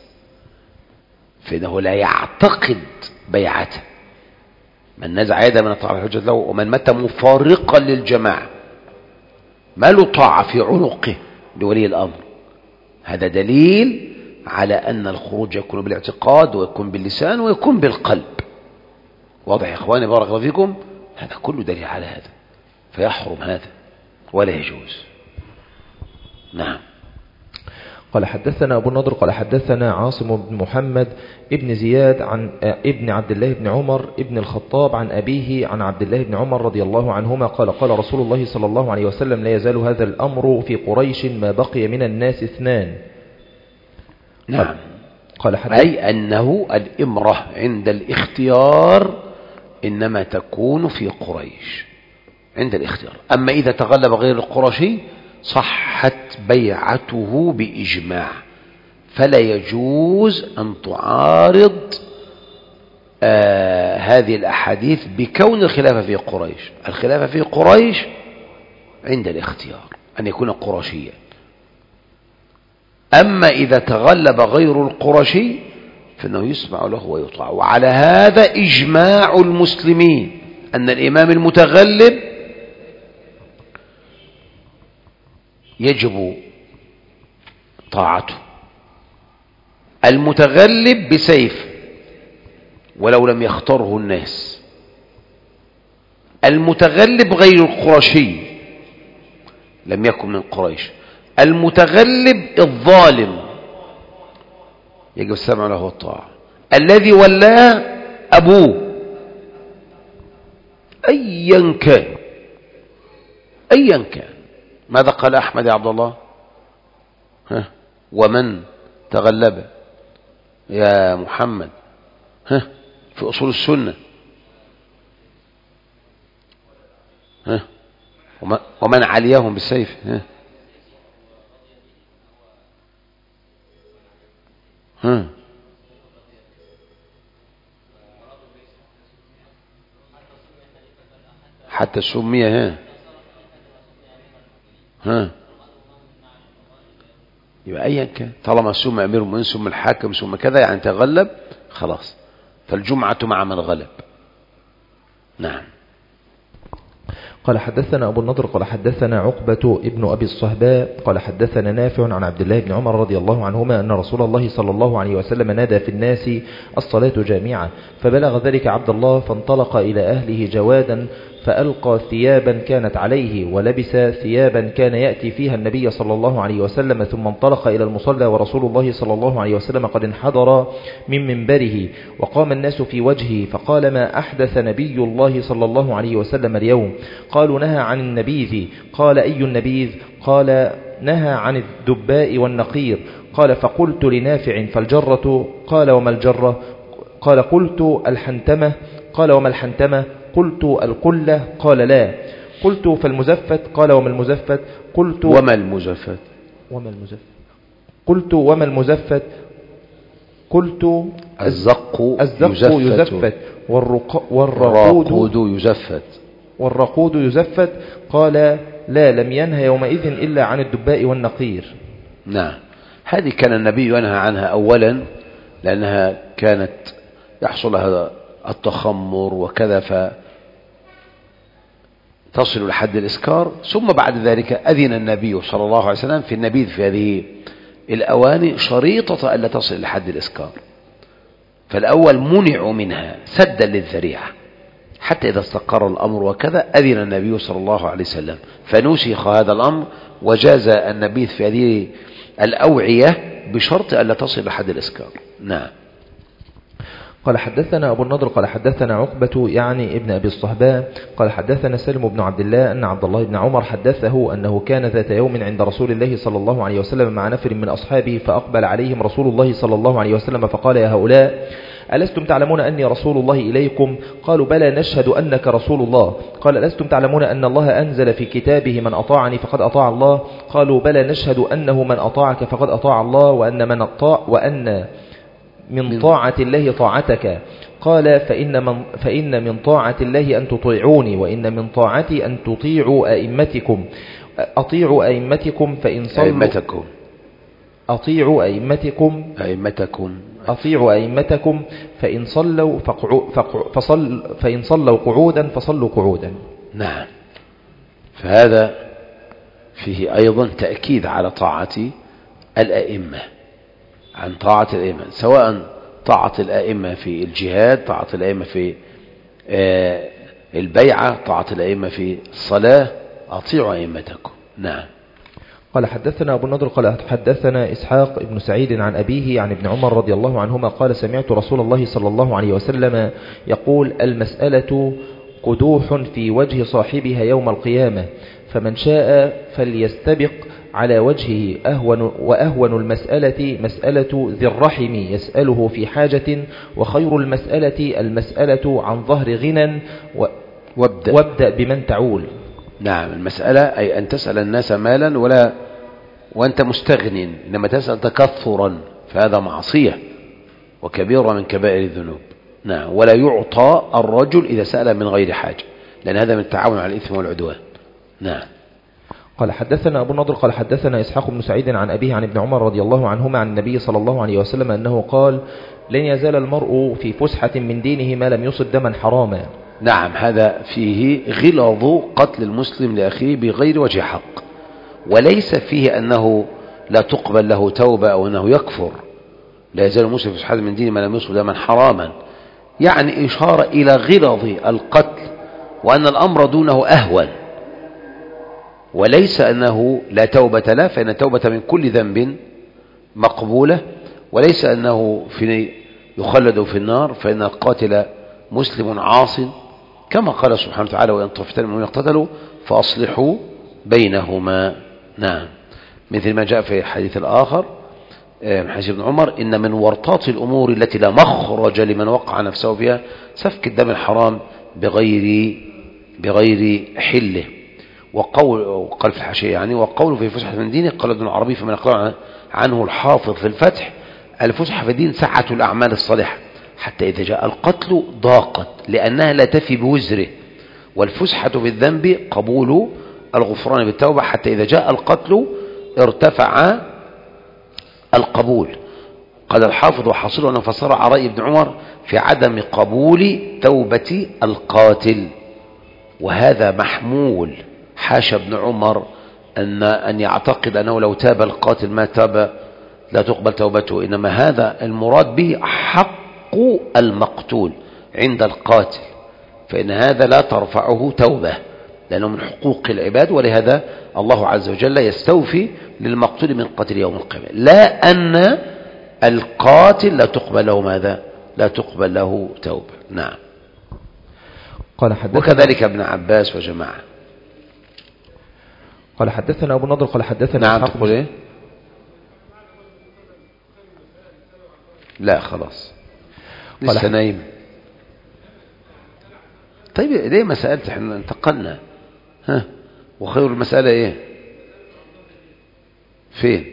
A: فإنه لا يعتقد بيعته. من نزع يده من الطاعة الحجة له، ومن مات مفارقا للجماعة ما له طاعة في عنقه لولي الأمر. هذا دليل على أن الخروج يكون بالاعتقاد ويكون باللسان ويكون بالقلب. واضح يا إخواني بارك الله فيكم؟ هذا كله دليل على هذا، فيحرم هذا ولا يجوز. نعم.
B: قال حدثنا أبو النضر قال حدثنا عاصم بن محمد ابن زياد عن ابن عبد الله بن عمر ابن الخطاب عن أبيه عن عبد الله بن عمر رضي الله عنهما قال قال رسول الله صلى الله عليه وسلم لا يزال هذا الأمر في قريش ما بقي من الناس اثنان.
A: نعم.
B: قال
A: أي أنه الإمرة عند الاختيار إنما تكون في قريش عند الاختيار، أما إذا تغلب غير القرشي صحت بيعته بإجماع، فلا يجوز أن تعارض آه هذه الأحاديث بكون الخلافة في قريش. الخلافة في قريش عند الاختيار أن يكون قرشيا، أما إذا تغلب غير القرشي فإنه يسمع له ويطاع. وعلى هذا إجماع المسلمين أن الإمام المتغلب يجب طاعته. المتغلب بسيف ولو لم يختاره الناس، المتغلب غير القرشي لم يكن من قريش، المتغلب الظالم يجب السمع له والطاعة. الذي ولاه أبوه أيا كان أيا كان. ماذا قال أحمد يا عبد الله؟ ها ومن تغلب يا محمد ها في أصول السنة؟ ها ومن عليهم بالسيف؟ ها ها حتى سمي ها ها يبقى أيا كان طالما سمي أمير المؤمنين سمي الحاكم سمي كذا يعني تغلب خلاص، فالجمعة مع من غلب. نعم.
B: قال حدثنا أبو النضر قال حدثنا عقبة ابن أبي الصهباء قال حدثنا نافع عن عبد الله بن عمر رضي الله عنهما أن رسول الله صلى الله عليه وسلم نادى في الناس الصلاة جامعة، فبلغ ذلك عبد الله فانطلق إلى أهله جوادا فألقى ثيابا كانت عليه ولبس ثيابا كان يأتي فيها النبي صلى الله عليه وسلم، ثم انطلق إلى المصلى ورسول الله صلى الله عليه وسلم قد انحدر من منبره، وقام الناس في وجهه فقال ما أحدث نبي الله صلى الله عليه وسلم اليوم؟ قالوا نهى عن النبيذ. قال أي النبيذ؟ قال نهى عن الدباء والنقير. قال فقلت لنافع فالجرة؟ قال وما الجرة؟ قال قلت الحنتمة. قال وما الحنتمة؟ قلت القلة. قال لا. قلت فالمزفت؟ قال وما المزفت؟ قلت
A: وما المزفت؟
B: وما المزفت؟ قلت وما المزفت؟ قلت
A: الزق
B: الزق
A: يزفت,
B: يزفت والرق والرقود
A: يزفت
B: والرقود يزفت. قال لا لم ينهى يومئذ إلا عن الدباء والنقير.
A: نعم. هذه كان النبي ينهى عنها أولا لأنها كانت يحصل لها التخمر وكذا فتصل لحد الإسكار، ثم بعد ذلك أذن النبي صلى الله عليه وسلم في النبيذ في هذه الأواني شريطة ألا تصل لحد الإسكار، فالأول منعوا منها سدا للذريعة، حتى إذا استقر الأمر وكذا أذن النبي صلى الله عليه وسلم فنسخ هذا الأمر، وجاز النبيذ في هذه الأوعية بشرط ألا تصل لحد الإسكار. نعم.
B: قال حدثنا أبو النضر قال حدثنا عقبة يعني ابن أبي الصهباء قال حدثنا سلم بن عبد الله أن عبد الله بن عمر حدثه أنه كان ذات يوم عند رسول الله صلى الله عليه وسلم مع نفر من أصحابه، فأقبل عليهم رسول الله صلى الله عليه وسلم فقال: يا هؤلاء، ألستم تعلمون أني رسول الله إليكم؟ قالوا: بلى، نشهد أنك رسول الله. قال: ألستم تعلمون أن الله أنزل في كتابه: من أطاعني فقد أطاع الله؟ قالوا: بلى، نشهد أنه من أطاعك فقد أطاع الله، وأن من أطاع وأن من طاعة الله طاعتك. قال: فإن من, فإن من طاعة الله أن تطيعوني، وإن من طاعتي أن تطيعوا أئمتكم. أطيعوا أئمتكم فإن صلوا
A: أئمتكم
B: أطيعوا أئمتكم
A: أئمتكم
B: أطيعوا أئمتكم فإن صلوا فقعو فقعو فصل فإن صلوا قعودا فصلوا قعودا.
A: نعم. فهذا فيه أيضا تأكيد على طاعة الأئمة، عن طاعة الأئمة، سواء طاعة الأئمة في الجهاد، طاعة الأئمة في البيعة، طاعة الأئمة في الصلاة. أطيعوا أئمتكم. نعم.
B: قال حدثنا أبو النضر قال حدثنا إسحاق بن سعيد عن أبيه عن ابن عمر رضي الله عنهما قال: سمعت رسول الله صلى الله عليه وسلم يقول: المسألة قدوح في وجه صاحبها يوم القيامة، فمن شاء فليستبق على وجهه. أهون وأهون المسألة مسألة ذي الرحم يسأله في حاجة، وخير المسألة المسألة عن ظهر غنى وابدأ, وابدأ بمن تعول.
A: نعم. المسألة أي أن تسأل الناس مالا ولا وأنت مستغن، إنما تسأل تكثرا، فهذا معصية وكبيرة من كبائر الذنوب. نعم. ولا يعطى الرجل إذا سأل من غير حاجة، لأن هذا من التعاون على الإثم والعدوان. نعم.
B: قال حدثنا أبو النضر قال حدثنا إسحاق بن سعيد عن أبيه عن ابن عمر رضي الله عنهما عن النبي صلى الله عليه وسلم أنه قال: لن يزال المرء في فسحة من دينه ما لم يصب دما حراما.
A: نعم. هذا فيه غلظ قتل المسلم لأخيه بغير وجه حق، وليس فيه أنه لا تقبل له توبة أو أنه يكفر. لا يزال المسلم في فسحة من دينه ما لم يصب دما حراما، يعني إشارة إلى غلظ القتل، وأن الأمر دونه أهون، وليس أنه لا توبة له، فإن التوبة من كل ذنب مقبولة، وليس أنه في يخلد في النار، فإن القاتل مسلم عاص، كما قال سبحانه وتعالى: وإن طائفتان من المؤمنين اقتتلوا فأصلحوا بينهما. نعم. مثل ما جاء في الحديث الآخر من حديث ابن عمر: إن من ورطات الأمور التي لا مخرج لمن وقع نفسه فيها سفك الدم الحرام بغير بغير حله. وقول قال في الحاشية يعني: وقوله في فسحة من دينه قال ابن العربي فمن أقرأ عنه الحافظ في الفتح: الفسحة في الدين سعة الأعمال الصالحة حتى إذا جاء القتل ضاقت، لأنها لا تفي بوزره، والفسحة في الذنب قبول الغفران بالتوبة حتى إذا جاء القتل ارتفع القبول. قال الحافظ: وحصله أن فسر على رأي ابن عمر في عدم قبول توبة القاتل، وهذا محمول. حاشا ابن عمر أن أن يعتقد أنه لو تاب القاتل ما تاب لا تقبل توبته، إنما هذا المراد به حق المقتول عند القاتل، فإن هذا لا ترفعه توبة، لأنه من حقوق العباد، ولهذا الله عز وجل يستوفي للمقتول من قتل يوم القيامة، لا أن القاتل لا تقبل له ماذا؟ لا تقبل له توبة. نعم.
B: قال حدثنا
A: وكذلك ابن عباس وجماعة.
B: قال حدثنا أبو النضر قال حدثنا
A: نعم. تقول إيه؟ لا خلاص لسه نايم. طيب ليه ما سألت؟ احنا انتقلنا. ها، وخير المسألة ايه؟ فين؟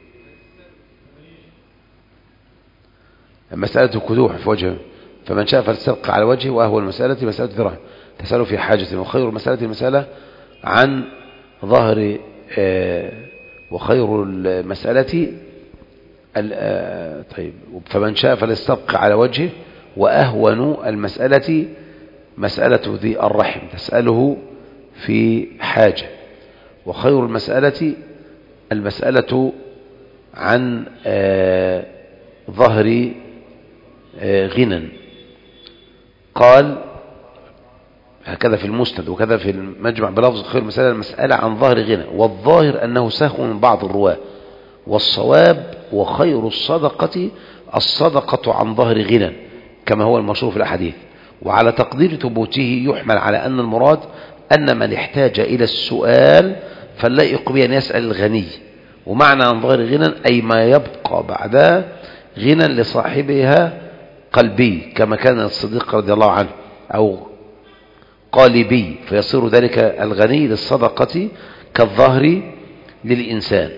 A: مسألة كدوح في وجهه، فمن شاء فليستبق على وجهه، وأهوى المسألة مسألة ذراع تسأله في حاجة، وخير المسألة المسألة عن ظهر آه وخير المسألة آه طيب. فمن شاء فليستبق على وجهه، وأهون المسألة مسألة ذي الرحم تسأله في حاجة، وخير المسألة المسألة عن آه ظهر آه غنى. قال هكذا في المسند وكذا في المجمع بلفظ خير المسألة المسألة عن ظهر غنى، والظاهر أنه سهو من بعض الرواة، والصواب وخير الصدقة الصدقة عن ظهر غنى كما هو المشهور في الأحاديث. وعلى تقدير ثبوته يحمل على أن المراد أن من احتاج إلى السؤال فاللائق به أن يسأل الغني، ومعنى عن ظهر غنى أي ما يبقى بعدها غنى لصاحبها قلبي كما كان الصديق رضي الله عنه، أو قالبي، فيصير ذلك الغني للصدقة كالظهر للإنسان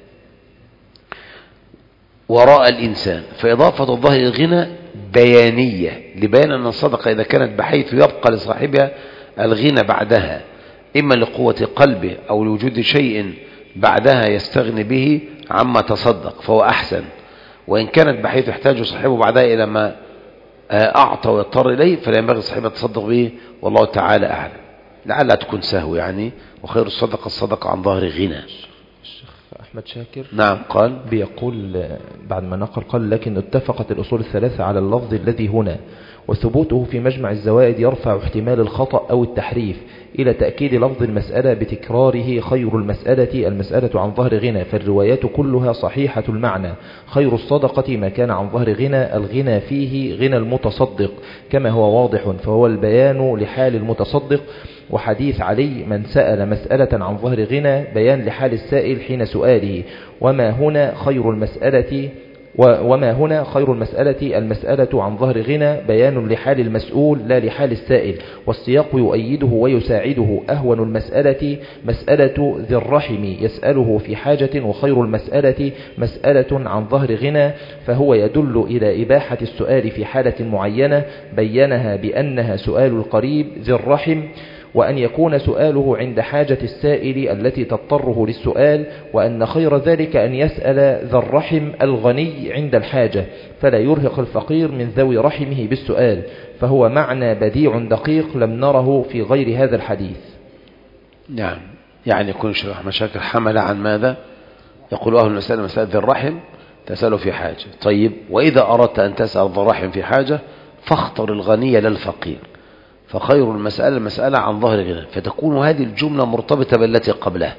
A: وراء الإنسان. فإضافة الظهر للغنى بيانية لبيان أن الصدقة إذا كانت بحيث يبقى لصاحبها الغنى بعدها إما لقوة قلبه أو لوجود شيء بعدها يستغني به عما تصدق فهو أحسن، وإن كانت بحيث يحتاج صاحبه بعدها إلى ما أعطى ويضطر إليه فلا ينبغي صاحبه تصدق به، والله تعالى أعلم. لعلها تكون سهو يعني. وخير الصدقة الصدقة عن ظهر غنى.
B: الشيخ أحمد شاكر
A: نعم قال
B: بيقول بعد ما نقل قال لكن اتفقت الأصول الثلاثة على اللفظ الذي هنا، وثبوته في مجمع الزوائد يرفع احتمال الخطأ أو التحريف إلى تأكيد لفظ المسألة بتكراره خير المسألة المسألة عن ظهر غنى، فالروايات كلها صحيحة المعنى. خير الصدقة ما كان عن ظهر غنى، الغنى فيه غنى المتصدق كما هو واضح، فهو البيان لحال المتصدق. وحديث علي من سأل مسألة عن ظهر غنى بيان لحال السائل حين سؤاله، وما هنا خير المسألة وما هنا خير المسألة المسألة عن ظهر غنى بيان لحال المسؤول لا لحال السائل، والسياق يؤيده ويساعده. أهون المسألة مسألة ذي الرحم يسأله في حاجة، وخير المسألة مسألة عن ظهر غنى، فهو يدل إلى إباحة السؤال في حالة معينة بينها بأنها سؤال القريب ذي الرحم، وأن يكون سؤاله عند حاجة السائل التي تضطره للسؤال، وأن خير ذلك أن يسأل ذا الرحم الغني عند الحاجة فلا يرهق الفقير من ذوي رحمه بالسؤال، فهو معنى بديع دقيق لم نره في غير هذا الحديث.
A: نعم، يعني يكون الشيخ أحمد شاكر حمل عن ماذا يقول أهل المسألة مسألة ذي الرحم تسأله في حاجة. طيب، وإذا أردت أن تسأل ذا الرحم في حاجة فاختر الغني للفقير، فخير المسألة المسألة عن ظهر غنى، فتكون هذه الجملة مرتبطة بالتي قبلها.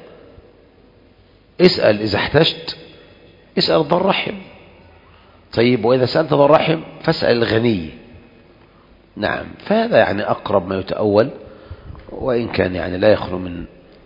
A: اسأل إذا احتجت، اسأل ذا الرحم. طيب، وإذا سألت ذا الرحم فاسأل الغني. نعم، فهذا يعني أقرب ما يتأول، وإن كان يعني لا يخلو من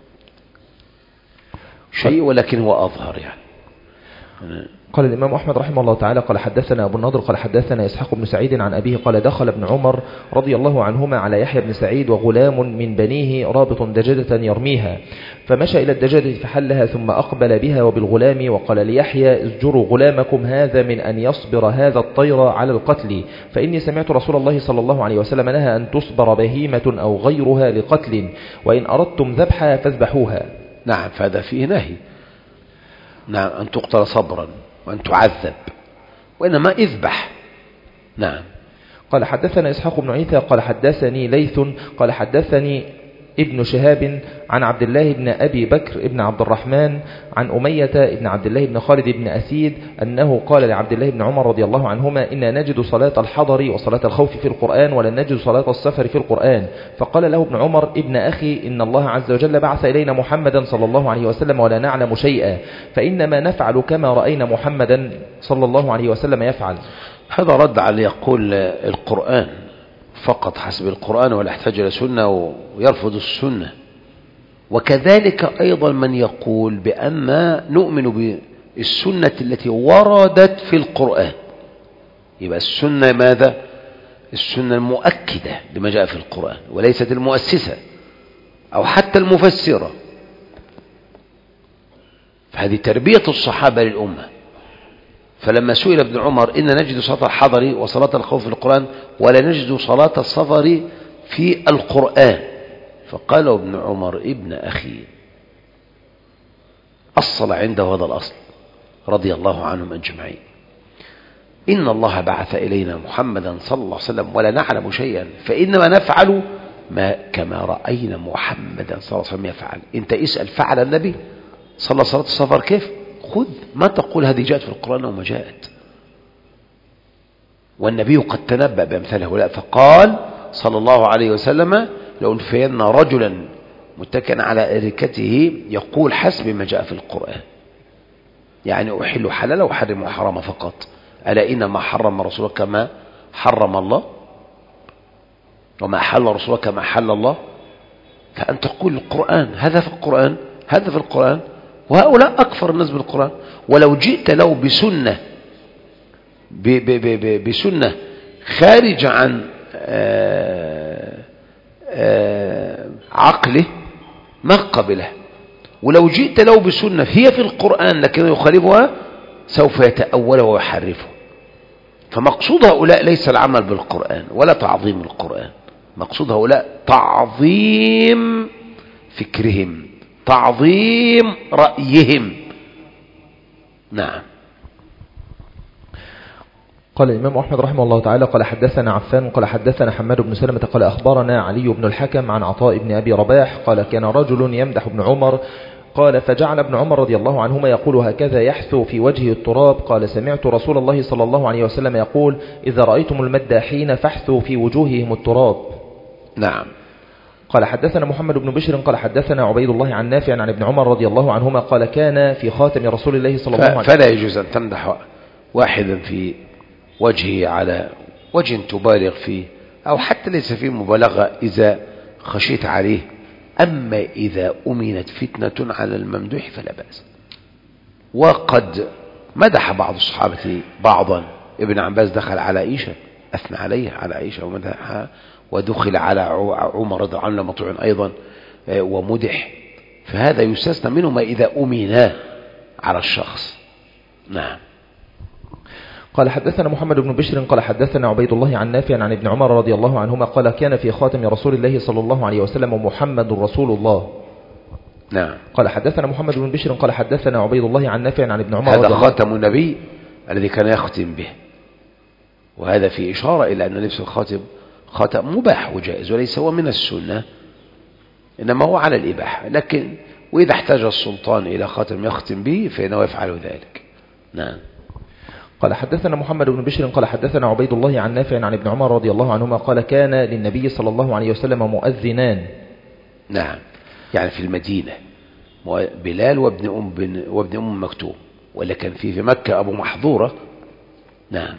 A: شيء، ولكن هو أظهر يعني.
B: قال الإمام أحمد رحمه الله تعالى قال حدثنا أبو النضر قال حدثنا إسحاق بن سعيد عن أبيه قال دخل ابن عمر رضي الله عنهما على يحيى بن سعيد وغلام من بنيه رابط دجاجة يرميها، فمشى إلى الدجاجة فحلها ثم أقبل بها وبالغلام، وقال ليحيى اسجروا غلامكم هذا من أن يصبر هذا الطير على القتل، فإني سمعت رسول الله صلى الله عليه وسلم نهى أن تصبر بهيمة أو غيرها لقتل، وإن أردتم ذبحها فاذبحوها.
A: نعم، فهذا فيه نهي. نعم، أن تقتل صبرا وأن تعذب، وإنما اذبح. نعم.
B: قال حدثنا إسحاق بن عيسى قال حدثني ليث قال حدثني ابن شهاب عن عبد الله بن أبي بكر ابن عبد الرحمن عن أمية ابن عبد الله بن خالد بن أسيد أنه قال لعبد الله بن عمر رضي الله عنهما إنا نجد صلاة الحضر وصلاة الخوف في القرآن ولا نجد صلاة السفر في القرآن، فقال له ابن عمر ابن أخي إن الله عز وجل بعث إلينا محمدا صلى الله عليه وسلم ولا نعلم شيئا، فإنما نفعل كما رأينا محمدا صلى الله عليه وسلم يفعل.
A: هذا رد على يقول القرآن فقط حسب القرآن ولا يحتاج إلى سنة ويرفض السنة، وكذلك أيضا من يقول بأن نؤمن بالسنة التي وردت في القرآن. يبقى السنة ماذا؟ السنة المؤكدة لما جاء في القرآن، وليست المؤسسة أو حتى المفسرة. فهذه تربية الصحابة للأمة. فلما سئل ابن عمر إن نجد صلاة الحضر وصلاة الخوف في القرآن ولا نجد صلاة السفر في القرآن، فقال ابن عمر ابن أخي أصل عنده هذا الأصل رضي الله عنهم أجمعين، إن الله بعث إلينا محمدا صلى الله عليه وسلم ولا نعلم شيئا، فإنما نفعل ما كما رأينا محمدا صلى الله عليه وسلم يفعل. انت اسأل فعل النبي صلى صلاة السفر كيف؟ خذ ما تقول هذه جاءت في القرآن وما جاءت، والنبي قد تنبأ بأمثال هؤلاء فقال صلى الله عليه وسلم لألفين رجلا متكئا على أريكته يقول حسب ما جاء في القرآن، يعني أحل حلالا وحرم حرام فقط. ألا إنما حرم رسولك كما حرم الله، وما أحل رسولك كما أحل الله. فأن تقول القرآن هذا في القرآن، هذا في القرآن، وهؤلاء أكفر الناس بالقرآن. ولو جئت له بسنة ب ب ب بسنة خارج عن آآ آآ عقله ما قبله، ولو جئت له بسنة هي في القرآن لكن يخالفها سوف يتأول ويحرفه. فمقصود هؤلاء ليس العمل بالقرآن ولا تعظيم القرآن، مقصود هؤلاء تعظيم فكرهم، تعظيم رأيهم. نعم.
B: قال الإمام أحمد رحمه الله تعالى قال حدثنا عفان قال حدثنا حماد بن سلمة قال أخبرنا علي بن الحكم عن عطاء بن أبي رباح قال كان رجل يمدح ابن عمر قال فجعل ابن عمر رضي الله عنهما يقول هكذا يحثو في وجهه التراب قال سمعت رسول الله صلى الله عليه وسلم يقول إذا رأيتم المداحين فاحثوا في وجوههم التراب.
A: نعم.
B: قال حدثنا محمد بن بشر قال حدثنا عبيد الله عن نافع عن ابن عمر رضي الله عنهما قال كان في خاتم رسول الله صلى الله عليه وسلم.
A: فلا يجوز أن تمدح واحدا في وجهه على وجه تبالغ فيه أو حتى ليس فيه مبالغة إذا خشيت عليه. أما إذا أمنت فتنة على الممدوح فلا بأس. وقد مدح بعض الصحابة بعضا. ابن عباس دخل على عائشة أثنى عليه على عائشة ومدحها، ودخل على عمر رضي الله عنه مطعون أيضا ومدح. فهذا يستثنى منه ما إذا أمنا على الشخص. نعم.
B: قال حدثنا محمد بن بشر قال حدثنا عبيد الله عن نافع عن ابن عمر رضي الله عنهما قال كان في خاتم رسول الله صلى الله عليه وسلم محمد رسول الله.
A: نعم.
B: قال حدثنا محمد بن بشر قال حدثنا عبيد الله عن نافع عن ابن عمر
A: هذا خاتم النبي الذي كان يختم به، وهذا في إشارة إلى أن لبس الخاتم خاتم مباح وجائز وليس هو من السنة، إنما هو على الإباحة. لكن وإذا احتاج السلطان إلى خاتم يختم به فإنه يفعل ذلك. نعم.
B: قال حدثنا محمد بن بشر قال حدثنا عبيد الله عن نافع عن ابن عمر رضي الله عنهما قال كان للنبي صلى الله عليه وسلم مؤذنان.
A: نعم. يعني في المدينة بلال وابن أم, وابن أم مكتوم، ولا كان في في مكة أبو محظورة. نعم.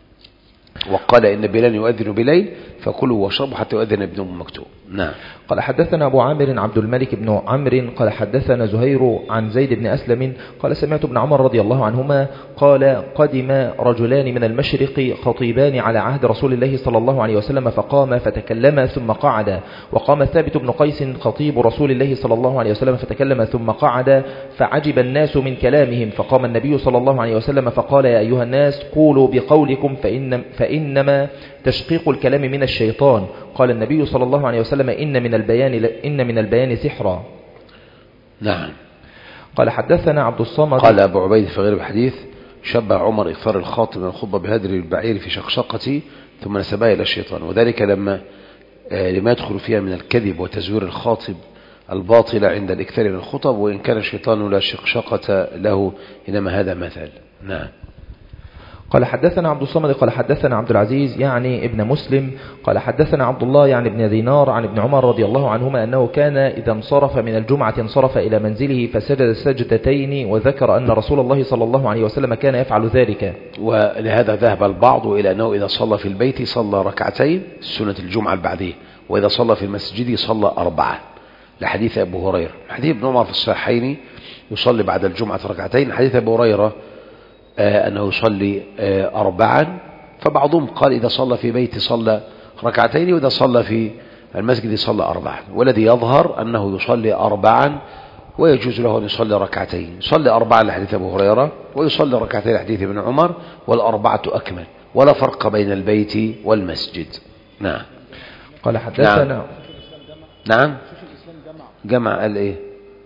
A: وقال إن بلال يؤذن بليل فكلوا واشربوا حتى يؤذن ابن أم مكتوم. نعم.
B: قال حدثنا أبو عامر عبد الملك بن عمرو قال حدثنا زهير عن زيد بن أسلم قال سمعت ابن عمر رضي الله عنهما قال قدم رجلان من المشرق خطيبان على عهد رسول الله صلى الله عليه وسلم فقام فتكلم ثم قعد، وقام ثابت بن قيس خطيب رسول الله صلى الله عليه وسلم فتكلم ثم قعد، فعجب الناس من كلامهم، فقام النبي صلى الله عليه وسلم فقال يا أيها الناس قولوا بقولكم فإن فإنما تشقيق الكلام من الشيطان. قال النبي صلى الله عليه وسلم إن من البيان إن من البيان سحرا.
A: نعم.
B: قال حدثنا عبد الصمد
A: قال أبو عبيد في غير الحديث شبه عمر إكثار الخاطب من الخطبة بهدر البعير في شقشقتي ثم نسبها إلى الشيطان، وذلك لما لما يدخل فيها من الكذب وتزوير الخاطب الباطل عند الإكثار من الخطب، وإن كان الشيطان لا شقشقة له إنما هذا مثل. نعم.
B: قال حدثنا عبد الصمد قال حدثنا عبد العزيز يعني ابن مسلم قال حدثنا عبد الله يعني ابن دينار عن ابن عمر رضي الله عنهما أنه كان إذا انصرف من الجمعة انصرف إلى منزله فسجد سجدتين، وذكر أن رسول الله صلى الله عليه وسلم كان يفعل ذلك.
A: ولهذا ذهب البعض إلى أنه إذا صلى في البيت صلى ركعتين سنة الجمعة البعدية، وإذا صلى في المسجد صلى أربعة، لحديث أبو هريرة. حديث ابن عمر في الصحيحين يصلي بعد الجمعة ركعتين، حديث أبو هريرة آه أنه يصلي آه أربعا. فبعضهم قال إذا صلى في بيته صلى ركعتين، وإذا صلى في المسجد صلى أربعا، والذي يظهر أنه يصلي أربعا ويجوز له أن يصلي ركعتين. يصلي أربعا لحديث أبو هريرة، ويصلي ركعتين لحديث ابن عمر، والأربعة أكمل، ولا فرق بين البيت والمسجد. نعم.
B: قال حدثنا
A: نعم, نعم. جمع قال إيه؟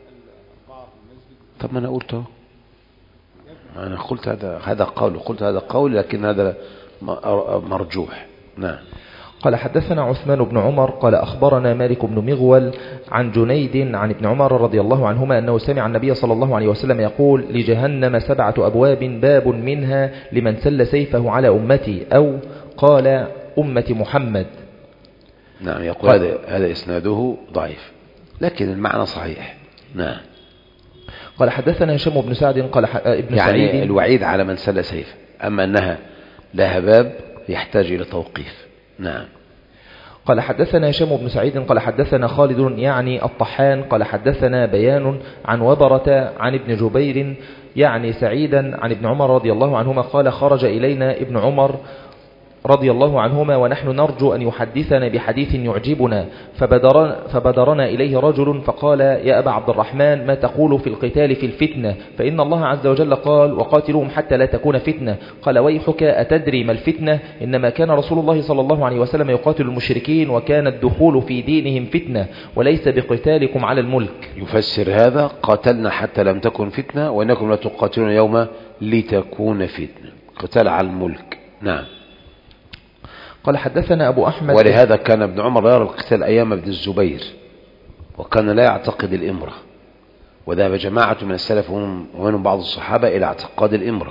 A: طب ما أنا قلته، أنا قلت هذا هذا قول قلت هذا قول لكن هذا مرجوح. نعم.
B: قال حدثنا عثمان بن عمر قال أخبرنا مالك بن مغول عن جنيد عن ابن عمر رضي الله عنهما أنه سمع النبي صلى الله عليه وسلم يقول لجهنم سبعة أبواب باب منها لمن سل سيفه على أمتي، أو قال أمة محمد.
A: نعم. يقول هذا هذا إسناده ضعيف لكن المعنى صحيح. نعم.
B: قال حدثنا هشام بن سعد قال ابن
A: يعني
B: سعيد
A: الوعيد على من سل سيفه، أما أنها لها باب يحتاج إلى توقيف. نعم.
B: قال حدثنا هشام بن سعيد قال حدثنا خالد يعني الطحان قال حدثنا بيان عن وبرة عن ابن جبير يعني سعيدا عن ابن عمر رضي الله عنهما قال خرج إلينا ابن عمر رضي الله عنهما ونحن نرجو أن يحدثنا بحديث يعجبنا، فبدرنا, فبدرنا إليه رجل فقال يا أبا عبد الرحمن ما تقول في القتال في الفتنة؟ فإن الله عز وجل قال وقاتلوهم حتى لا تكون فتنة. قال ويحك أتدري ما الفتنة؟ إنما كان رسول الله صلى الله عليه وسلم يقاتل المشركين وكان الدخول في دينهم فتنة وليس بقتالكم على الملك.
A: يفسر هذا قاتلنا حتى لم تكن فتنة وإنكم لا تقاتلون يوم لتكون فتنة، قتال على الملك. نعم.
B: قال حدثنا أبو أحمد
A: ولهذا كان ابن عمر يرى القتال أيام ابن الزبير وكان لا يعتقد الإمرة، وذهب جماعة من السلف ومنهم بعض الصحابة إلى اعتقاد الإمرة.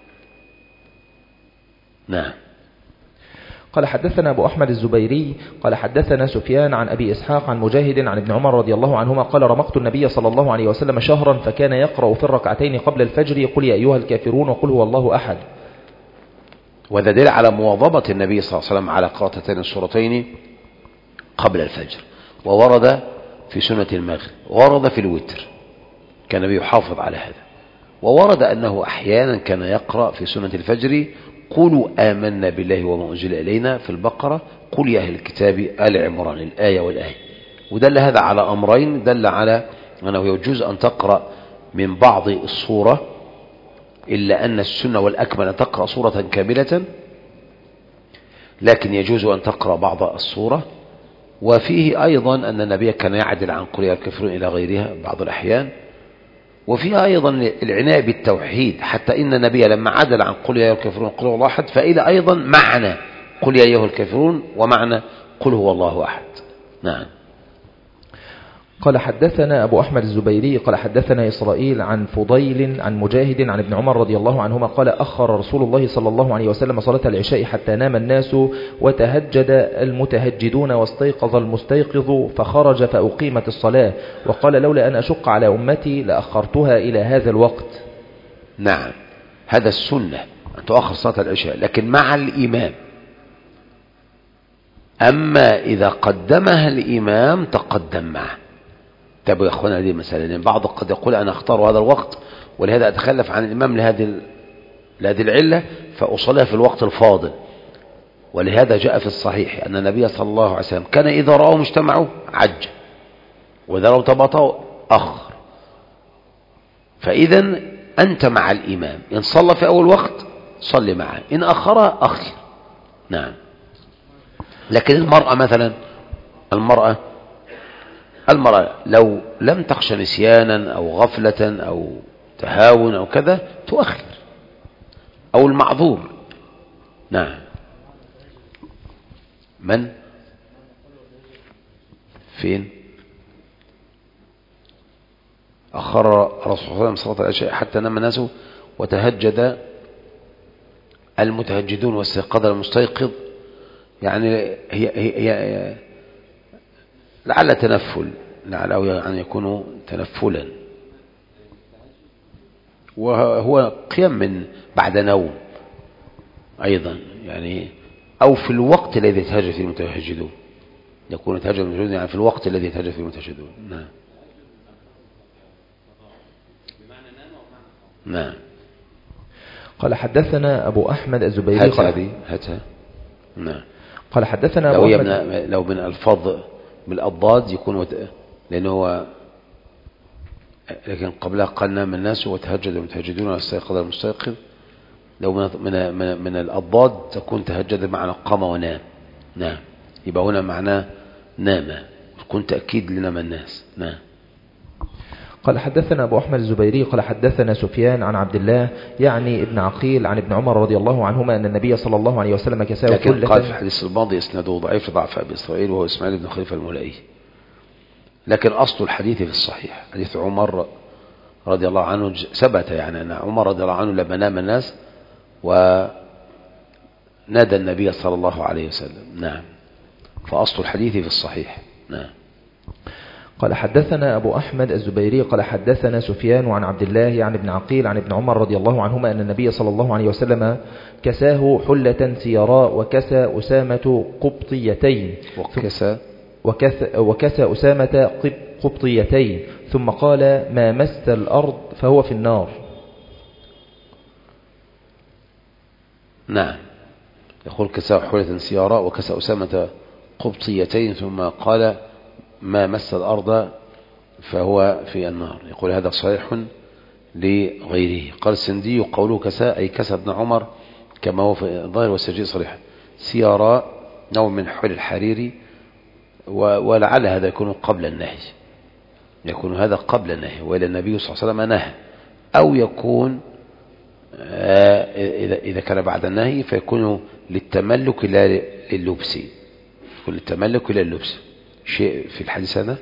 A: نعم.
B: قال حدثنا أبو أحمد الزبيري قال حدثنا سفيان عن أبي إسحاق عن مجاهد عن ابن عمر رضي الله عنهما قال رمقت النبي صلى الله عليه وسلم شهرا فكان يقرأ في الركعتين قبل الفجر يقول يا أيها الكافرون وقل هو الله أحد.
A: وهذا دليل على مواظبة النبي صلى الله عليه وسلم على قراءتين السورتين قبل الفجر، وورد في سنة المغرب وورد في الوتر كان النبي يحافظ على هذا، وورد أنه أحيانا كان يقرأ في سنة الفجر قولوا آمنا بالله وما أنزل إلينا في البقرة، قل يا أهل الكتاب آل عمران الآية والآية. ودل هذا على أمرين، دل على أنه يجوز أن تقرأ من بعض الصورة إلا أن السنة والأكمل أن تقرأ صورة كاملة، لكن يجوز أن تقرأ بعض الصورة. وفيه أيضا أن النبي كان يعدل عن قل يا الكافرون إلى غيرها بعض الأحيان، وفيها أيضا العناية بالتوحيد، حتى إن النبي لما عدل عن قل يا الكافرون قل هو الله أحد فإلى أيضا معنى قل يا أيها الكافرون ومعنى قل هو الله أحد. نعم.
B: قال حدثنا أبو أحمد الزبيري قال حدثنا إسرائيل عن فضيل عن مجاهد عن ابن عمر رضي الله عنهما قال أخر رسول الله صلى الله عليه وسلم صلاة العشاء حتى نام الناس وتهجد المتهجدون واستيقظ المستيقظ فخرج فأقيمت الصلاة، وقال لولا أن أشق على أمتي لأخرتها إلى هذا الوقت.
A: نعم. هذا السنة أن تؤخر صلاة العشاء لكن مع الإمام، أما إذا قدمها الإمام تقدم معه. تابعوا يا أخوانا هذه مسألة، لأن بعض قد يقول أنا أختار هذا الوقت ولهذا أتخلف عن الإمام لهذه لهذه العلة فأصليها في الوقت الفاضل. ولهذا جاء في الصحيح أن النبي صلى الله عليه وسلم كان إذا رأوا مجتمعوا عجل وإذا رأوا تباطؤوا أخر. فإذا أنت مع الإمام، إن صلى في أول وقت صلي معه، إن أخرها أخر. نعم. لكن المرأة مثلا المرأة المرأة لو لم تخشى نسيانا أو غفلة أو تهاون أو كذا تؤخر، أو المعذور. نعم. من فين أخر رسول الله صلى الله عليه وسلم صلاة العشاء حتى نام الناس وتهجد المتهجدون واستيقظ المستيقظ، يعني هي, هي, هي لعل تنفل، لعل أن يكون تنفلا، وهو قيام من بعد نوم أيضا، يعني أو في الوقت الذي يتهجد فيه المتهجدون، يكون يتهجد المتهجدون يعني في الوقت الذي يتهجد فيه المتهجدون. نعم. نعم.
B: قال حدثنا أبو أحمد الزبيري
A: هات هذه هاتها. نعم.
B: قال حدثنا
A: لو
B: أبو أحمد
A: من لو من الفاظ من الأضداد يكون وت... لأنه هو لكن قبلها قال نام الناس وتهجد المتهجدون واستيقظ المستيقظ، لو من من من, من الأضداد تكون تهجد معنى قام ونام. نعم. يبقى هنا معناه نام، يكون تأكيد لنام الناس. نعم.
B: قال حدثنا أبو أحمد الزبيري قال حدثنا سفيان عن عبد الله يعني ابن عقيل عن ابن عمر رضي الله عنهما أن النبي صلى الله عليه وسلم كساه كل.
A: لكن قال في الحديث الماضي اسناده ضعيف ضعف أبي إسرائيل وهو إسماعيل بن خليفة الملائي، لكن أصل الحديث في الصحيح حديث عمر رضي الله عنه ثبت، يعني أن عمر رضي الله عنه لما نام الناس ونادى النبي صلى الله عليه وسلم. نعم. فأصل الحديث في الصحيح. نعم.
B: قال حدثنا أبو أحمد الزبيري قال حدثنا سفيان عن عبد الله عن ابن عقيل عن ابن عمر رضي الله عنهما أن النبي صلى الله عليه وسلم كساه حلة سيراء وكسى أسامة قبطيتين
A: وكسى
B: وكسى, وكسى أسامة قبطيتين ثم قال ما مس الأرض فهو في النار.
A: نعم. يقول كساه حلة سيراء وكسى أسامة قبطيتين ثم قال ما مس الأرض فهو في النار. يقول هذا صحيح لغيره. قال السندي قوله كساء أي كسى ابن عمر كما هو في الظاهر والسجي صريح. سيراء نوع من حل الحريري ولعل هذا يكون قبل النهي، يكون هذا قبل النهي وإلى النبي صلى الله عليه وسلم نهى، أو يكون إذا كان بعد النهي فيكون للتملك لا لللبس، يكون للتملك لا لللبس. شيء في الحديث هذا؟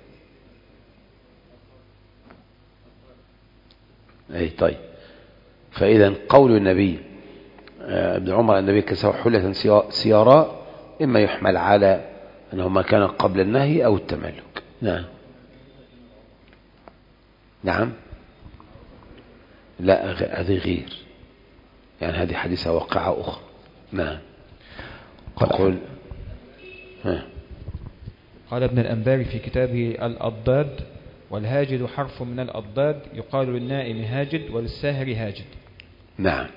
A: أي طيب. فإذا قول النبي ابن عمر النبي كساه حلة سيراء إما يحمل على أنه ما كان قبل النهي أو التملك. نعم. نعم. لا هذه غير، يعني هذه حديثة واقعة أخرى. نعم.
B: قال
A: ها.
C: قال ابن الأنباري في كتابه الأضداد والهاجد حرف من الأضداد يقال للنائم هاجد وللساهر هاجد.
A: نعم.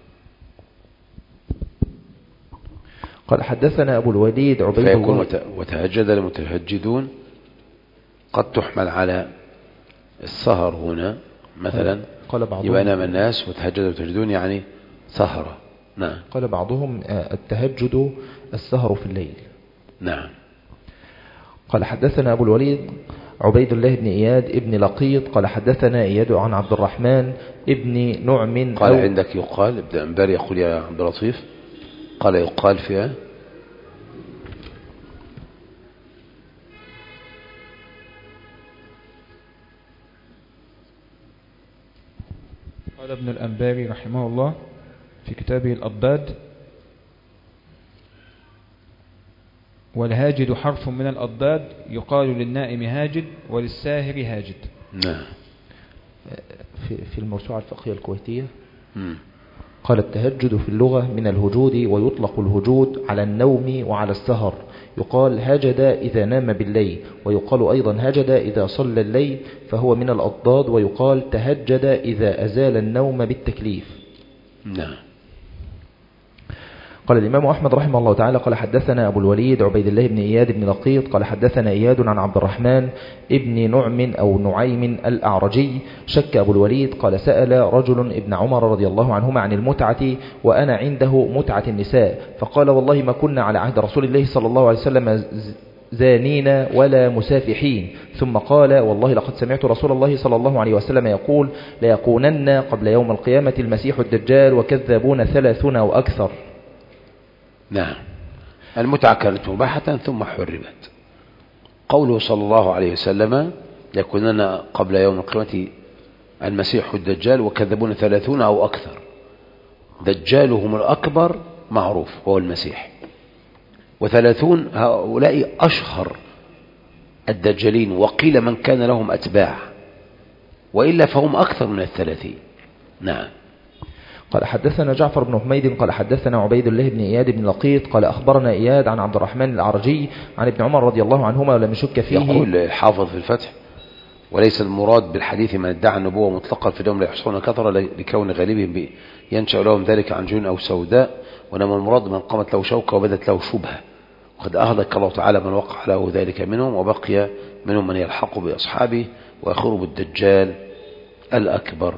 B: قال حدثنا أبو الوليد عبيد الله
A: فيكون وتهجد المتهجدون قد تحمل على السهر هنا مثلا،
B: قال بعضهم
A: يبقى نام الناس وتهجد المتهجدون يعني سهرة. نعم.
B: قال بعضهم التهجد السهر في الليل.
A: نعم.
B: قال حدثنا أبو الوليد عبيد الله بن إياد ابن لقيط قال حدثنا إياد عن عبد الرحمن ابن نعم.
A: قال عندك يقال ابن أنبار يقول يا عبد اللطيف قال يقال فيها
C: قال ابن الأنباري رحمه الله في كتابه الأضداد والهاجد حرف من الأضداد يقال للنائم هاجد وللساهر هاجد.
A: نعم.
B: في في الموسوعة الفقهية الكويتية
A: م.
B: قال التهجد في اللغة من الهجود ويطلق الهجود على النوم وعلى السهر. يقال هجد إذا نام بالليل، ويقال أيضا هجد إذا صلى الليل فهو من الأضداد، ويقال تهجد إذا أزال النوم بالتكليف.
A: نعم.
B: قال الإمام أحمد رحمه الله تعالى قال حدثنا أبو الوليد عبيد الله بن إياد بن لقيط قال حدثنا إياد عن عبد الرحمن ابن نعم أو نعيم الأعرجي. شك أبو الوليد قال سأل رجل ابن عمر رضي الله عنهما عن المتعة وأنا عنده متعة النساء، فقال والله ما كنا على عهد رسول الله صلى الله عليه وسلم زانين ولا مسافحين. ثم قال والله لقد سمعت رسول الله صلى الله عليه وسلم يقول ليكونن قبل يوم القيامة المسيح الدجال وكذابون ثلاثون أو أكثر.
A: نعم. المتعة كانت مباحة ثم حرمت. قوله صلى الله عليه وسلم يكونن قبل يوم القيامة المسيح الدجال وكذبون ثلاثون أو أكثر. دجالهم الأكبر معروف هو المسيح، وثلاثون هؤلاء أشهر الدجالين، وقيل من كان لهم أتباع، وإلا فهم أكثر من الثلاثين. نعم.
B: قال حدثنا جعفر بن حميد قال حدثنا عبيد الله بن إياد بن لقيط قال أخبرنا إياد عن عبد الرحمن الأعرجي عن ابن عمر رضي الله عنهما ولم يشك فيه.
A: يقول الحافظ في الفتح وليس المراد بالحديث من ادعى النبوة مطلقا في اليوم لا يحصون كثرة لكون غالبهم ينشأ لهم ذلك عن جن أو سوداء، وإنما المراد من قامت له شوكة وبدت له شبهة، وقد أهلك الله تعالى من وقع له ذلك منهم، وبقي منهم من يلحق بأصحابه ويخرب بالدجال الأكبر.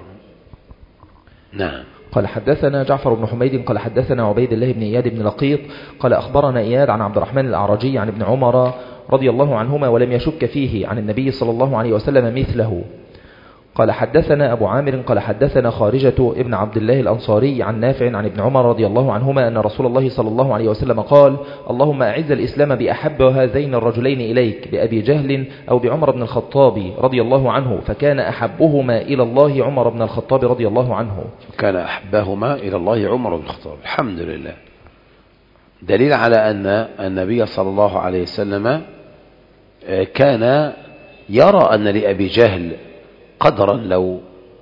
A: نعم.
B: قال حدثنا جعفر بن حميد قال حدثنا عبيد الله بن إياد بن لقيط قال أخبرنا إياد عن عبد الرحمن الأعرجي عن ابن عمر رضي الله عنهما ولم يشك فيه عن النبي صلى الله عليه وسلم مثله. قال حدثنا أبو عامر قال حدثنا خارجة ابن عبد الله الأنصاري عن نافع عن ابن عمر رضي الله عنهما أن رسول الله صلى الله عليه وسلم قال اللهم أعز الإسلام بأحب هذين الرجلين إليك، بأبي جهل أو بعمر بن الخطاب رضي الله عنه، فكان أحبهما إلى الله عمر بن الخطاب رضي الله عنه.
A: كان أحبهما إلى الله عمر بن الخطاب. الحمد لله. دليل على أن النبي صلى الله عليه وسلم كان يرى أن لأبي جهل قدرا لو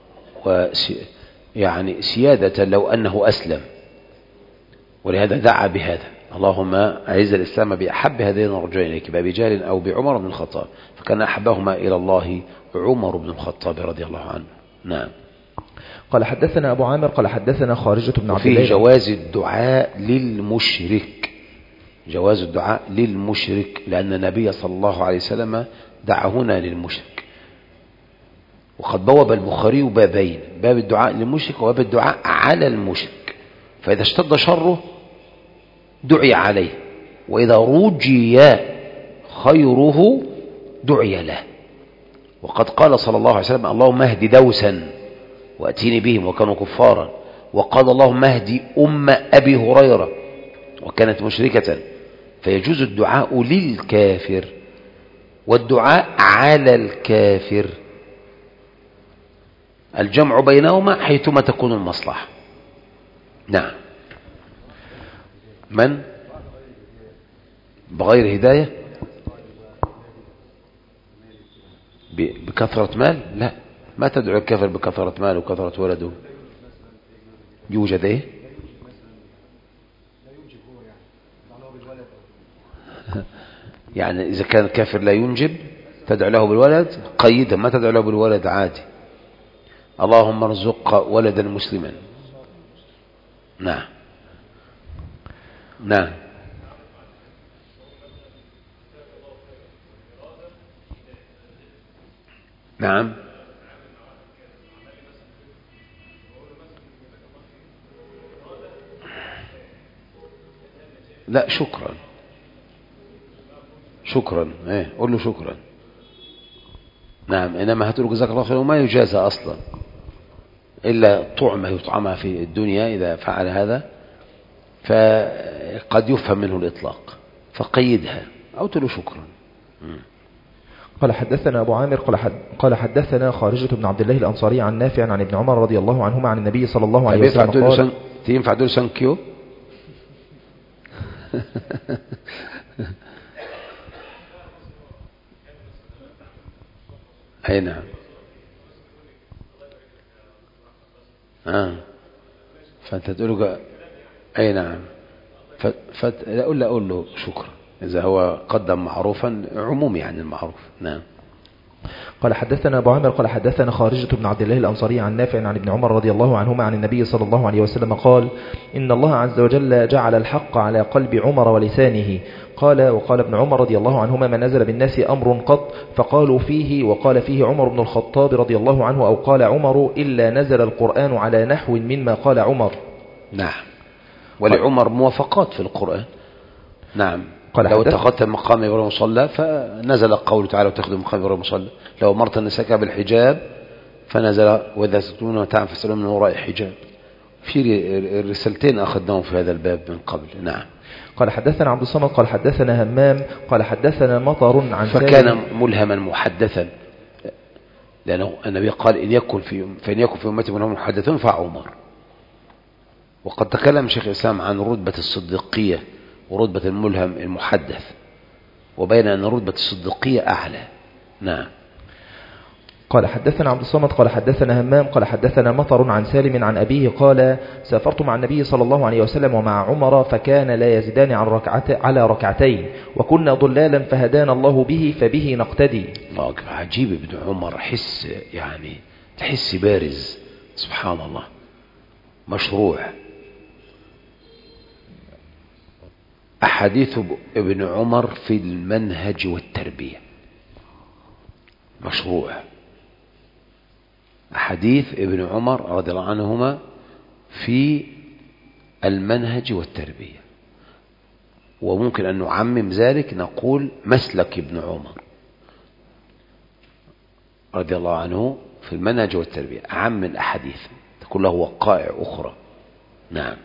A: يعني سيادة لو أنه أسلم، ولهذا دعا بهذا: اللهم أعز الإسلام بأحب هذين الرجلين إليك، بأبي جهل أو بعمر بن الخطاب، فكان أحبهما إلى الله عمر بن الخطاب رضي الله عنه. نعم.
B: قال حدثنا أبو عامر قال حدثنا خارجة بن عبد الله.
A: وفيه جواز الدعاء للمشرك، جواز الدعاء للمشرك، لأن النبي صلى الله عليه وسلم دعا هنا للمشرك. وقد بوب البخاري بابين: باب الدعاء للمشرك وباب الدعاء على المشرك. فإذا اشتد شره دعي عليه، وإذا رجي خيره دعي له. وقد قال صلى الله عليه وسلم: اللهم اهد دوسا وأتيني بهم وكانوا كفارا. وقال: اللهم اهد أم أبي هريرة وكانت مشركة. فيجوز الدعاء للكافر والدعاء على الكافر، الجمع بينهما حيثما تكون المصلحة. نعم. من بغير هداية بكثرة مال؟ لا، ما تدعو الكافر بكثرة مال وكثرة ولده. يوجد ايه؟ يعني إذا كان الكافر لا ينجب تدعو له بالولد، قيدا، ما تدعو له بالولد عادي. اللهم ارزق ولدا مسلما. نعم. نعم. نعم. لا، شكرا شكرا ايه قول له شكرا. نعم. انما هتقول جزاك الله خير، وما يجازى اصلا الا طعمه يطعمها في الدنيا. اذا فعل هذا فقد يفهم منه الاطلاق، فقيدها او تقول له شكرا. م.
B: قال حدثنا أبو عامر قال, حد قال حدثنا خارجة بن عبد الله الأنصاري عن نافع عن ابن عمر رضي الله عنهما عن النبي صلى الله عليه وسلم قال:
A: ينفع تقول سانكيو؟ اي نعم. اه فانت تقول له اي نعم. ف... ف... لا اقول له اقول له شكرا اذا هو قدم معروفا عمومي يعني المعروف. نعم.
B: قال حدثنا أبو عامر قال حدثنا خارجة بن عبد الله الأنصاري عن نافع عن ابن عمر رضي الله عنهما عن النبي صلى الله عليه وسلم قال: إن الله عز وجل جعل الحق على قلب عمر ولسانه. قال: وقال ابن عمر رضي الله عنهما: ما نزل بالناس أمر قط فقالوا فيه وقال فيه عمر بن الخطاب رضي الله عنه أو قال عمر إلا نزل القرآن على نحو مما قال عمر.
A: نعم. ولعمر موافقات في القرآن. نعم.
B: قال
A: لو اتخذت مقام إبراهيم مصلى فنزل قوله تعالى: واتخذوا مقام إبراهيم مصلى. لو أمرت النساء بالحجاب فنزل: وإذا ستؤمنون متاعا فاسألوهم من وراء حجاب. في رسالتين أخذناهم في هذا الباب من قبل. نعم.
B: قال حدثنا عبد الصمد قال حدثنا همام قال حدثنا مطر عن
A: فكان ملهما محدثا، لأنه النبي قال: إن يكن في فإن يكن في أمتي منهم محدثون فعمر. وقد تكلم شيخ الإسلام عن رتبة الصديقية ورتبة الملهم المحدث، وبين أن رتبة الصديقية أعلى. نعم.
B: قال حدثنا عبد الصمد قال حدثنا همام قال حدثنا مطر عن سالم عن أبيه قال: سافرت مع النبي صلى الله عليه وسلم ومع عمر فكان لا يزيدان عن ركعت على ركعتين وكنا ضلالا فهدانا الله به فبه نقتدي.
A: الله عجيب ابن عمر، حس يعني تحس بارز، سبحان الله، مشروع. أحاديث ابن عمر في المنهج والتربية مشروع. أحاديث ابن عمر رضي الله عنهما في المنهج والتربية، وممكن أن نعمم ذلك نقول مسلك ابن عمر رضي الله عنه في المنهج والتربية أعم الأحاديث، تكون له وقائع أخرى. نعم.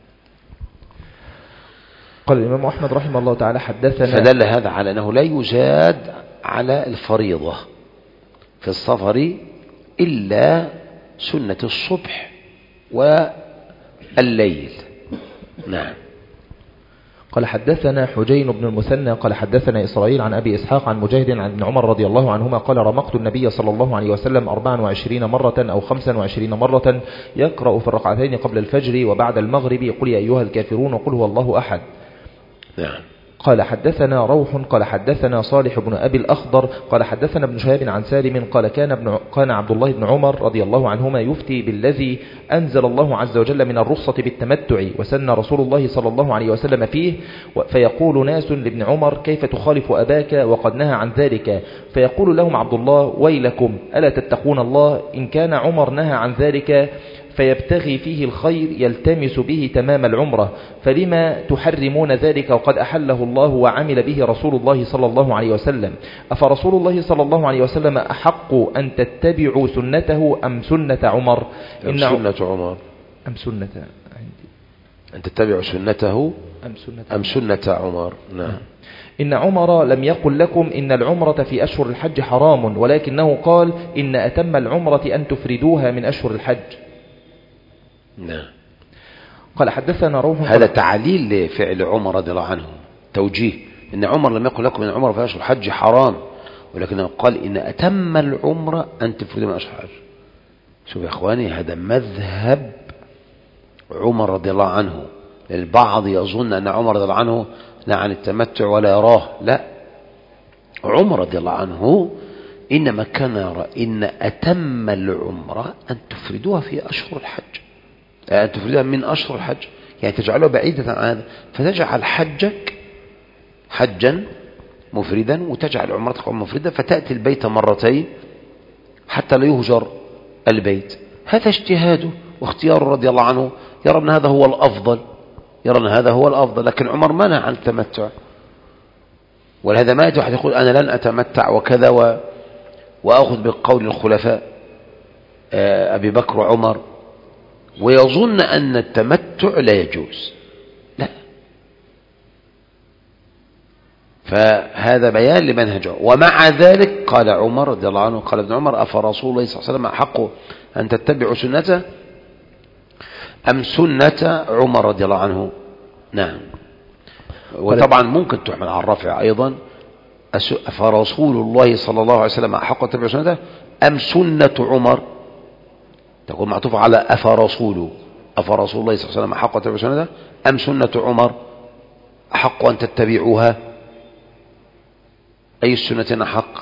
B: قال الإمام أحمد رحمه الله تعالى حدثنا.
A: فدل هذا على أنه لا يزاد على الفريضة في السفر إلا سنة الصبح والليل. نعم.
B: قال حدثنا حجين بن المثنى قال حدثنا إسرائيل عن أبي إسحاق عن مجاهد عن ابن عمر رضي الله عنهما قال رمقت النبي صلى الله عليه وسلم أربعا وعشرين مرة أو خمسا وعشرين مرة يقرأ في الركعتين قبل الفجر وبعد المغرب قل يا أيها الكافرون وقل هو الله أحد.
A: نعم.
B: قال حدثنا روح قال حدثنا صالح بن أبي الأخضر قال حدثنا ابن شهاب عن سالم قال كان, ابن كان عبد الله بن عمر رضي الله عنهما يفتي بالذي أنزل الله عز وجل من الرخصة بالتمتع وسن رسول الله صلى الله عليه وسلم فيه، فيقول ناس لابن عمر كيف تخالف أباك وقد نهى عن ذلك، فيقول لهم عبد الله ويلكم ألا تتقون الله، إن كان عمر نهى عن ذلك فيبتغي فيه الخير يلتمس به تمام العمرة، فلما تحرمون ذلك وقد أحله الله وعمل به رسول الله صلى الله عليه وسلم، أفرسول الله صلى الله عليه وسلم أحق أن تتبعوا سنته أم سنة عمر؟
A: أم سنة عمر
B: أم سنة عندي
A: أن تتبعوا سنته
B: أم سنة,
A: أم سنة عمر. نعم.
B: إن عمر لم يقل لكم إن العمرة في أشهر الحج حرام، ولكنه قال إن أتم العمرة أن تفردوها من أشهر الحج.
A: نعم.
B: قال حدثنا روح
A: هذا تعليل لفعل عمر رضي الله عنه، توجيه إن عمر لم يقل لكم إن العمرة في أشهر الحج حرام، ولكنه قال إن أتم العمرة أن تفردوا من أشهر الحج. شوف يا إخواني، هذا مذهب عمر رضي الله عنه. البعض يظن أن عمر رضي الله عنه نهى عن التمتع ولا يراه، لا، عمر رضي الله عنه إنما كان يرى إن أتم العمرة أن تفردوها في أشهر الحج، أن تفردوها من أشهر الحج، يعني تجعله بعيدة عن هذا، فتجعل حجك حجا مفردا وتجعل عمرتك مفردا، فتأتي البيت مرتين حتى لا يهجر البيت. هذا اجتهاده واختياره رضي الله عنه، يرى أن هذا هو الأفضل، يرى أن هذا هو الأفضل، لكن عمر منع عن التمتع. ولهذا ما يأتي واحد يقول أنا لن أتمتع وكذا و... وأخذ بقول الخلفاء أبي بكر وعمر ويظن أن التمتع لا يجوز، لا، فهذا بيان لمنهجه. ومع ذلك قال عمر رضي الله عنه، قال ابن عمر أفرسول الله صلى الله عليه وسلم أحق أن تتبعوا سنته أم سنة عمر رضي الله عنه؟ نعم. وطبعا ممكن تحمل على الرفع أيضا، فرسول الله صلى الله عليه وسلم أحق أن تتبعوا سنته أم سنة عمر، تكون معطوفة على أفرسول أفرسول الله صلى الله عليه وسلم أحق أن تتبعوا سنته أم سنة عمر أحق أن تتبعوها، أي السنتين أحق.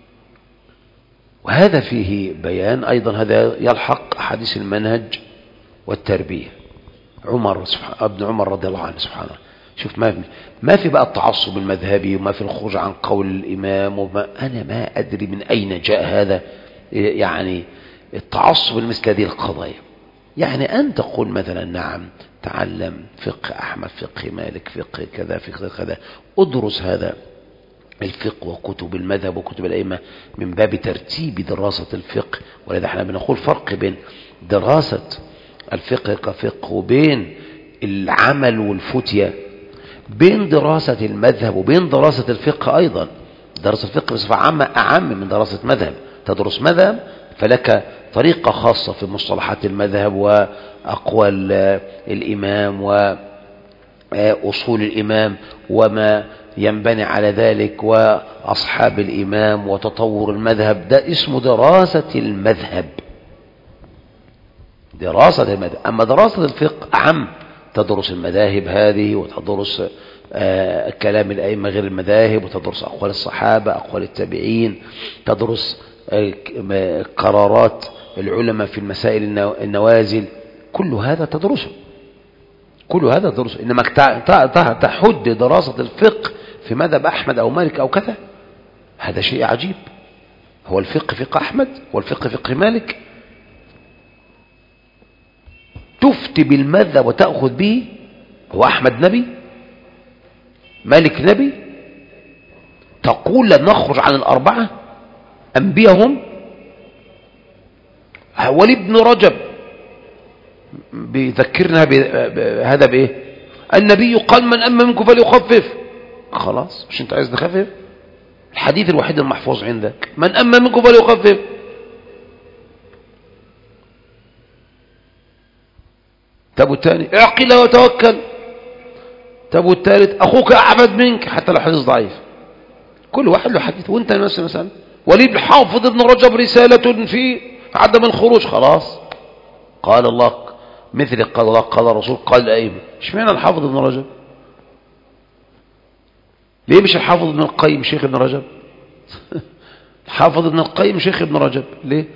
A: وهذا فيه بيان أيضا، هذا يلحق أحاديث المنهج والتربية. عمر ابن عمر رضي الله عنه سبحانه، شوف ما ما في بقى التعصب المذهبي وما في الخروج عن قول الإمام، وما أنا ما أدري من أين جاء هذا يعني التعصب مثل هذه القضايا. يعني أن تقول مثلا نعم تعلم فقه أحمد، فقه مالك، فقه كذا، فقه كذا، أدرس هذا الفقه وكتب المذهب وكتب الأئمة من باب ترتيب دراسة الفقه. ولذا احنا بنقول فرق بين دراسة الفقه كفقه وبين العمل والفتية، بين دراسة المذهب وبين دراسة الفقه أيضا. دراسة الفقه بصفة عامة أعم من دراسة مذهب. تدرس مذهب فلك طريقة خاصة في مصطلحات المذهب وأقوال الإمام وأصول الإمام وما ينبني على ذلك وأصحاب الإمام وتطور المذهب، ده اسمه دراسة المذهب، دراسة المذهب. أما دراسة الفقه أعم، تدرس المذاهب هذه وتدرس آه كلام الأئمة غير المذاهب، وتدرس أقوال الصحابة، أقوال التابعين، تدرس آه قرارات العلماء في المسائل النوازل، كل هذا تدرسه، كل هذا تدرسه. إنما تحد دراسة الفقه في مذهب أحمد أو مالك أو كذا، هذا شيء عجيب. هو الفقه فقه أحمد؟ هو الفقه فقه مالك؟ تفتي بالمذهب وتأخذ به؟ هو أحمد نبي؟ مالك نبي؟ تقول لن نخرج عن الأربعة أنبيهم؟ ولابن رجب بيذكرنا بهذا بإيه؟ النبي قال من أما منكم فليخفف. خلاص، مش أنت عايز نخفف؟ الحديث الوحيد المحفوظ عندك من أما منكم فليخفف. طب والثاني اعقل وتوكل. طب والثالث أخوك أعبد منك، حتى لو حديث ضعيف، كل واحد له حديث. وانت مثلا مثلا وليد الحافظ ابن رجب رسالة في عدم الخروج، خلاص قال الله مثل قال الله قال الرسول قال الأئمة. اشمعنى الحافظ ابن رجب؟ ليه مش الحافظ ابن القيم شيخ ابن رجب؟ الحافظ ابن القيم شيخ ابن رجب، ليه؟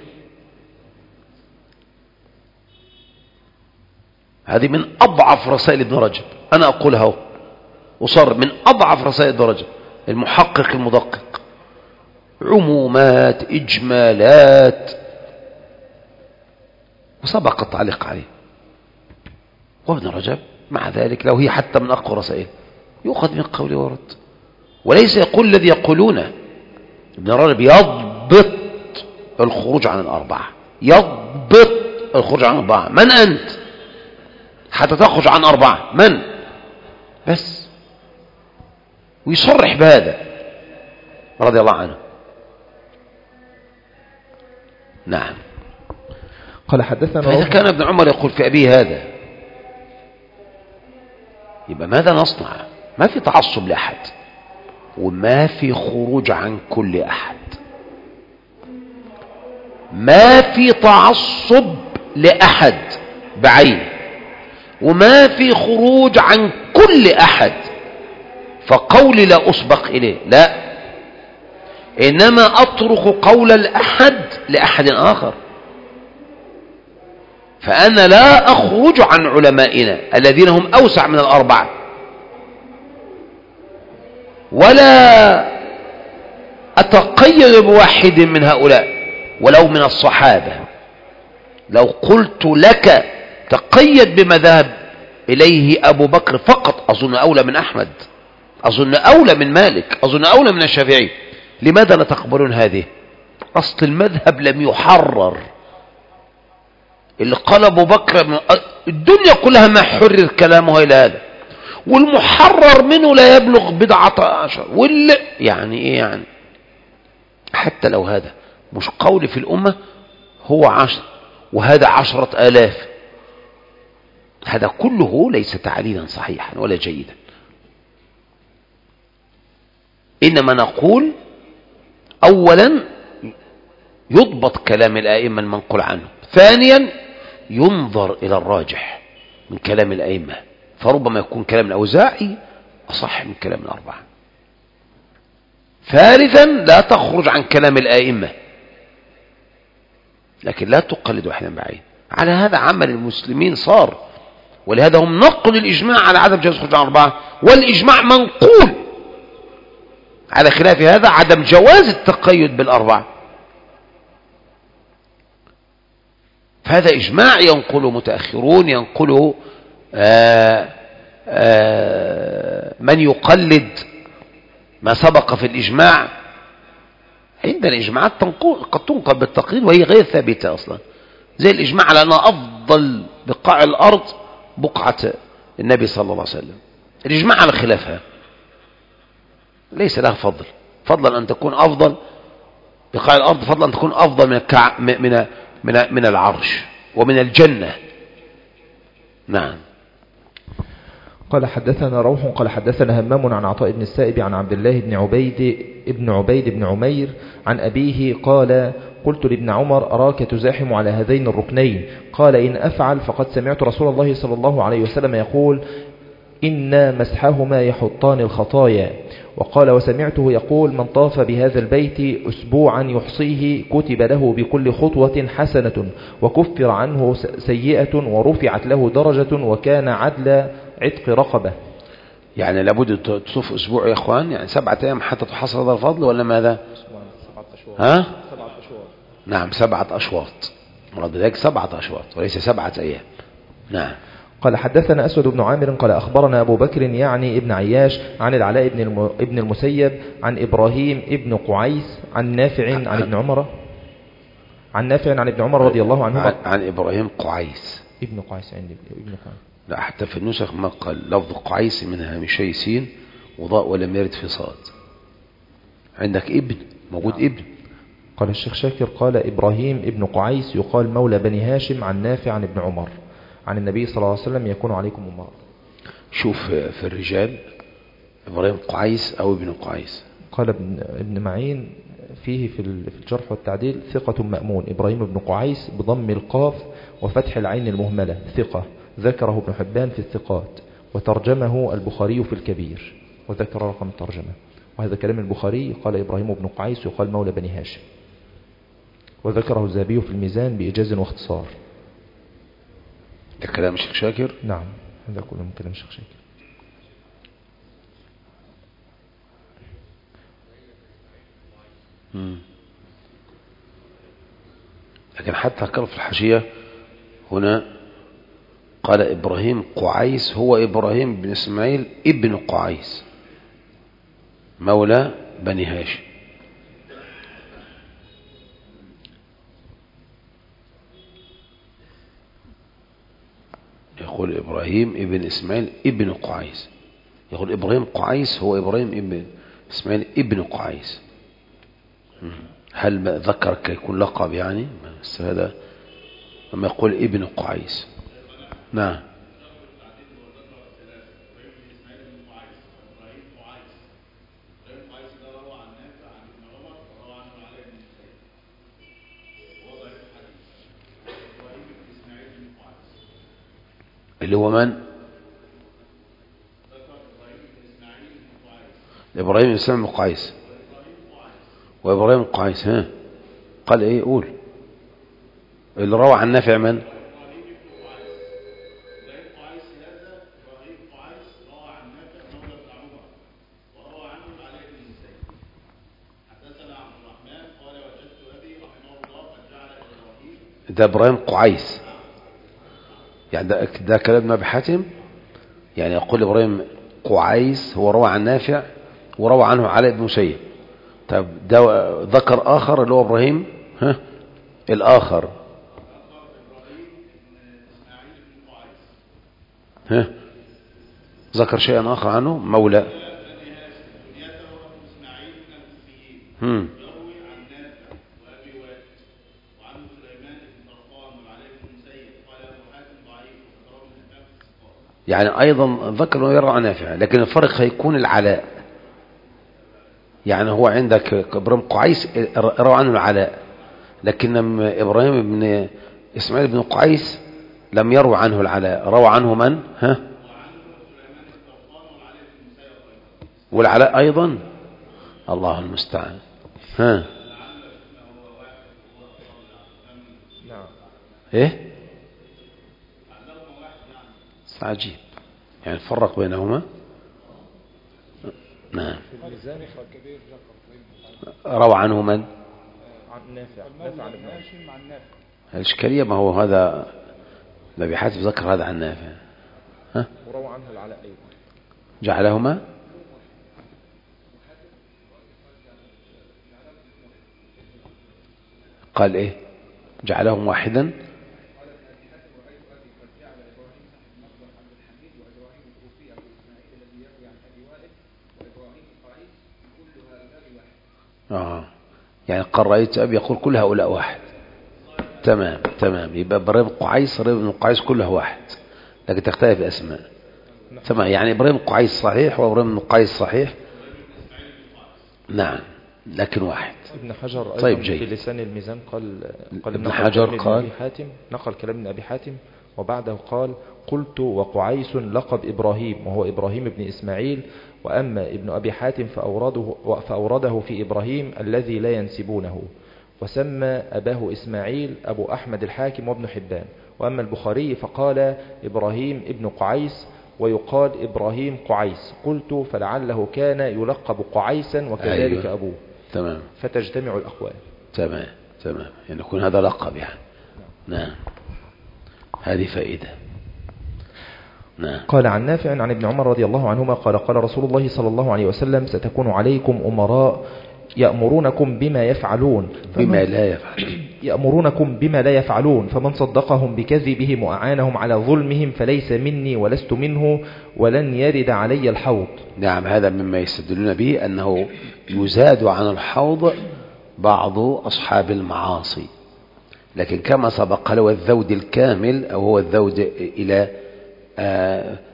A: هذه من أضعف رسائل ابن رجب، أنا أقولها وصار من أضعف رسائل ابن رجب، المحقق المدقق، عمومات إجمالات، وسبق التعليق عليه. وابن رجب مع ذلك لو هي حتى من أقوى رسائل يؤخذ من قول ورد، وليس يقول الذي يقولونه. ابن رجب يضبط الخروج عن الأربعة، يضبط الخروج عن الأربعة. من أنت حتى تخرج عن أربعة؟ من؟ بس ويصرح بهذا رضي الله عنه. نعم.
B: قال حدثنا
A: فإذا كان ابن عمر يقول في أبيه هذا، يبقى ماذا نصنع؟ ما في تعصب لأحد، وما في خروج عن كل أحد، ما في تعصب لأحد بعين، وما في خروج عن كل أحد. فقولي لا أسبق إليه، لا، إنما أترك قول الأحد لأحد آخر. فأنا لا أخرج عن علمائنا الذين هم أوسع من الأربعة، ولا أتقيد بواحد من هؤلاء ولو من الصحابة. لو قلت لك تقيد بما ذهب إليه أبو بكر فقط، أظن أولى من أحمد، أظن أولى من مالك، أظن أولى من الشافعي. لماذا لا تقبلون هذه؟ أصل المذهب لم يحرر. اللي قال أبو بكر الدنيا كلها ما حرر كلامه إلى هذا، والمحرر منه لا يبلغ بضعة عشر، واللي يعني إيه يعني؟ حتى لو هذا مش قول في الأمة هو عشر وهذا عشرة آلاف، هذا كله ليس تعليلا صحيحا ولا جيدا. إنما نقول أولا يضبط كلام الآئمة المنقول عنه، ثانيا ينظر إلى الراجح من كلام الآئمة، فربما يكون كلام الأوزاعي أصح من كلام الأربعة، ثالثا لا تخرج عن كلام الآئمة، لكن لا تقلد واحدا بعين. على هذا عمل المسلمين صار، ولهذا هم نقل الإجماع على عدم جواز الخروج عن أربعة، والإجماع منقول على خلاف هذا عدم جواز التقيد بالأربعة. فهذا إجماع ينقله متأخرون، ينقله آآ آآ من يقلد ما سبق في الإجماع. عند الإجماعات قد تنقل بالتقليد وهي غير ثابتة أصلا، زي الإجماع على أن أفضل بقاع الأرض بقعة النبي صلى الله عليه وسلم. الإجماع على خلافها ليس لها فضل، فضلا أن تكون أفضل بقاع الأرض، فضلا أن تكون أفضل من الكع... من من من العرش ومن الجنة. نعم.
B: قال حدثنا روح قال حدثنا همام عن عطاء بن السائب عن عبد الله بن عبيد ابن عبيد بن عمير عن أبيه قال قلت لابن عمر أراك تزاحم على هذين الركنين، قال إن أفعل فقد سمعت رسول الله صلى الله عليه وسلم يقول إن مسحهما يحطان الخطايا، وقال وسمعته يقول من طاف بهذا البيت أسبوعا يحصيه كتب له بكل خطوة حسنة وكفر عنه سيئة ورفعت له درجة وكان عدل عتق رقبة.
A: يعني لابد تطوف أسبوع يا أخوان، يعني سبعة أيام حتى تحصل هذا الفضل، ولا ماذا؟ ها؟ نعم سبعة أشواط، مراد ذلك سبعة أشواط وليس سبعة أيام. نعم.
B: قال حدثنا أسود بن عامر قال أخبرنا أبو بكر يعني ابن عياش عن العلاء ابن المسيب عن إبراهيم ابن قعيس عن نافع عن ابن عمر عن نافع عن ابن عمر رضي الله عنه
A: عن, عن إبراهيم قعيس
B: ابن قعيس عند ابن قعيس.
A: لا حتى في النسخ ما قال لفظ قعيس منها هامشي سين وضاء ولم يرد في صاد. عندك ابن موجود ابن.
B: قال الشيخ شاكر قال إبراهيم ابن قعيس يقال مولى بني هاشم عن نافع عن ابن عمر عن النبي صلى الله عليه وسلم يكون عليكم أمراء.
A: شوف في الرجال إبراهيم قعيس أو ابن قعيس.
B: قال ابن, ابن معين فيه في الجرح والتعديل ثقة مأمون إبراهيم بن قعيس بضم القاف وفتح العين المهملة ثقة، ذكره ابن حبان في الثقات، وترجمه البخاري في الكبير وذكر رقم الترجمة. وهذا كلام البخاري. قال إبراهيم بن قعيس يقال مولى بني هاشم، وذكره الذهبي في الميزان بإيجاز واختصار.
A: ده كلام الشيخ شاكر؟
B: نعم هذا كله من كلام الشيخ شاكر.
A: مم. لكن حتى قال في الحاشية هنا قال إبراهيم قعيس هو إبراهيم بن إسماعيل ابن قعيس مولى بني هاشم. يقول إبراهيم ابن إسماعيل ابن قعيس، يقول إبراهيم قعيس هو إبراهيم ابن إسماعيل ابن قعيس. هل ذكر كيكون لقب يعني؟ بس هذا لما يقول ابن قعيس. نعم. اللي هو من؟ إبراهيم بن إسماعيل بن قعيس وإبراهيم قعيس. ها قال إيه؟ قول. اللي روى عن نافع من؟ ده إبراهيم قعيس يعني ده, ده كلام ابن أبي حاتم. يعني يقول إبراهيم قعيس هو روى عن نافع وروى عنه علاء بن مسيب. طب ده ذكر آخر اللي هو إبراهيم ها الآخر ها ذكر شيئا آخر عنه مولى هم يعني أيضا ذكر أنه يروى عن نافع، لكن الفرق هيكون العلاء. يعني هو عندك إبراهيم قعيس روى عنه العلاء، لكن إبراهيم بن إسماعيل بن قعيس لم يروى عنه العلاء. روى عنه من؟ ها والعلاء أيضا. الله المستعان. ها إيه عجيب يعني فرق بينهما. نعم. روى عنه من؟
B: عن نافع. نافع عن نافع.
A: الإشكالية ما هو هذا النبي حاتم ذكر هذا عن نافع. ها
B: وروى عنه العلاء أيضا.
A: جعلهما قال إيه؟ جعلهم واحدا. آه. يعني قال رأيت أبي يقول كل هؤلاء واحد. تمام تمام. يبقى إبراهيم قعيس إبراهيم قعيس كلها واحد، لكن تختلف الأسماء. تمام. يعني إبراهيم قعيس صحيح وإبراهيم قعيس صحيح. نعم لكن واحد.
B: ابن حجر أيضا
A: طيب جيد.
B: في لسان الميزان قال, قال
A: ابن حجر قال
B: أبي حاتم نقل كلام ابن أبي حاتم وبعده قال قلت وقعيس لقب إبراهيم وهو إبراهيم بن إسماعيل، وأما ابن أبي حاتم فأورده, فأورده في إبراهيم الذي لا ينسبونه، وسمى أباه إسماعيل أبو أحمد الحاكم وابن حبان. وأما البخاري فقال إبراهيم ابن قعيس ويقال إبراهيم قعيس. قلت فلعله كان يلقب قعيسا وكذلك أيوه. أبوه.
A: تمام.
B: فتجتمع الأقوال.
A: تمام تمام. يعني يكون هذا لقب يعني. نعم, نعم. هذه فائدة. نعم.
B: قال عن نافع عن ابن عمر رضي الله عنهما قال قال رسول الله صلى الله عليه وسلم ستكون عليكم أمراء يأمرونكم بما يفعلون
A: بما لا يفعلون
B: يأمرونكم بما لا يفعلون فمن صدقهم بكذبهم وأعانهم على ظلمهم فليس مني ولست منه ولن يرد علي الحوض.
A: نعم. هذا مما يستدلون به أنه يزاد عن الحوض بعض أصحاب المعاصي، لكن كما سبق له الذود الكامل أو هو الذود إلى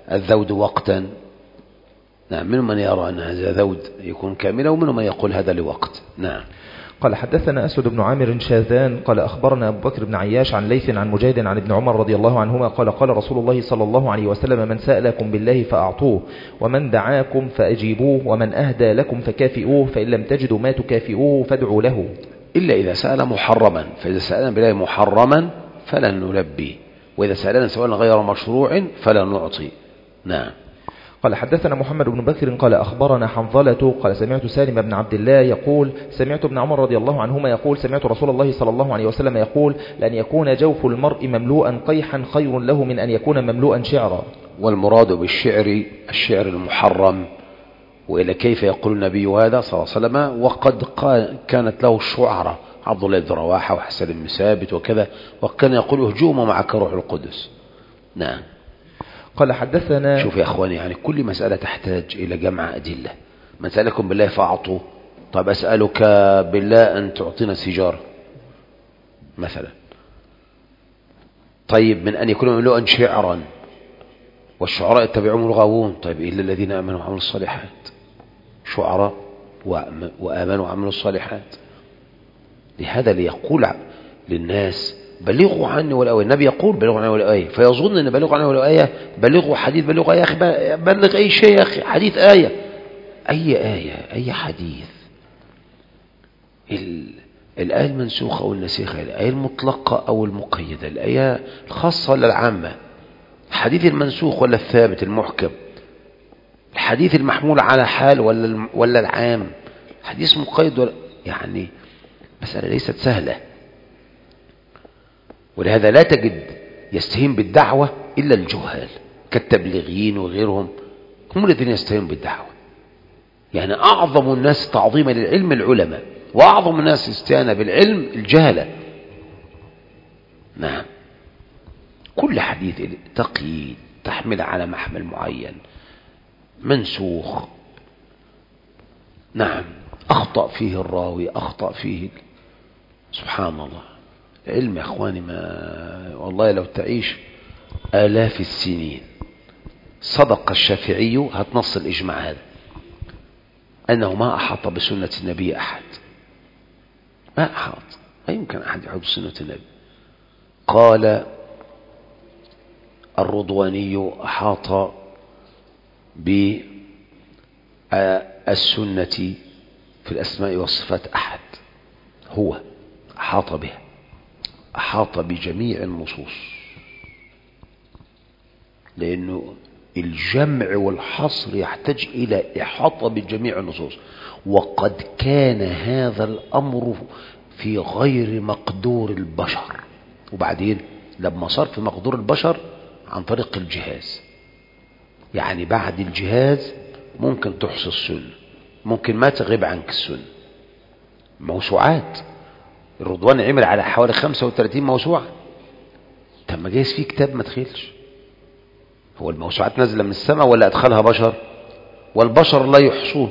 A: الذود وقتا. نعم، منهم من يرى أن هذا ذود يكون كاملا، ومنهم من يقول هذا لوقت. نعم.
B: قال حدثنا أسود بن عامر شاذان قال أخبرنا أبو بكر بن عياش عن ليث عن مجاهد عن ابن عمر رضي الله عنهما قال قال رسول الله صلى الله عليه وسلم من سألكم بالله فأعطوه، ومن دعاكم فأجيبوه، ومن أهدى لكم فكافئوه، فإن لم تجدوا ما تكافئوه فادعوا له،
A: إلا إذا سأل محرما. فإذا سألنا بالله محرما فلن نلبي، وإذا سألنا سؤالا غير مشروع فلن نعطي. نعم.
B: قال حدثنا محمد بن بكر قال أخبرنا حنظلة قال سمعت سالم بن عبد الله يقول سمعت ابن عمر رضي الله عنهما يقول سمعت رسول الله صلى الله عليه وسلم يقول لأن يكون جوف المرء مملوءا قيحا خير له من أن يكون مملوءا شعرا.
A: والمراد بالشعر الشعر المحرم. وإلى كيف يقول النبي هذا صلى الله عليه وسلم وقد قال كانت له الشعراء عبد الله بن رواحة وحسن بن ثابت وكذا، وكان يقول هجوم معك روح القدس. نعم.
B: قال حدثنا.
A: شوف يا أخواني، يعني كل مسألة تحتاج إلى جمع أدلة. من سألكم بالله فأعطوا، طيب أسألك بالله أن تعطينا سيجارة مثلا، طيب من أن يكون مملوءا شعرا والشعراء يتبعهم الغاوون، طيب إلا الذين آمنوا وعملوا الصالحات. شعراء وآمنوا وعملوا الصالحات. لهذا ليقول للناس بلغوا عني ولو آية. النبي يقول بلغوا عني ولو آية، فيظن أن بلغوا عني ولو آية بلغوا حديث، بلغوا آية يا أخي، بلغ أي شيء يا أخي، حديث آية، أي آية أي حديث. الآية المنسوخة أو النسيخة، الآية المطلقة أو المقيدة، الآية الخاصة ولا العامة، الحديث المنسوخ ولا الثابت المحكم، الحديث المحمول على حال ولا ولا العام، حديث مقيد ولا، يعني مسألة ليست سهلة. ولهذا لا تجد يستهين بالدعوة إلا الجهال كالتبليغيين وغيرهم، هم الذين يستهين بالدعوة. يعني أعظم الناس تعظيما للعلم العلماء، وأعظم الناس استهانة بالعلم الجهلة. نعم. كل حديث تقييد تحمل على محمل معين، منسوخ، نعم، أخطأ فيه الراوي، أخطأ فيه، سبحان الله. العلم يا أخواني ما والله لو تعيش آلاف السنين. صدق الشافعي، هتنص الإجماع هذا، أنه ما أحاط بسنة النبي أحد، ما أحاط، ما يمكن أحد يحوط بسنة النبي. قال الرضواني أحاط بالسنة في الأسماء والصفات أحد، هو أحاط بها، أحاط بجميع النصوص، لأنه الجمع والحصر يحتاج إلى إحاطة بجميع النصوص. وقد كان هذا الأمر في غير مقدور البشر، وبعدين لما صار في مقدور البشر عن طريق الجهاز، يعني بعد الجهاز ممكن تحصي السنة، ممكن ما تغيب عنك السنة. موسوعات الرضوان عمل على حوالي خمسة وثلاثين موسوعة. طب ما جايز فيه كتاب ما تخيلش، هو الموسوعات نازلة من السماء ولا أدخلها بشر؟ والبشر لا يحصون.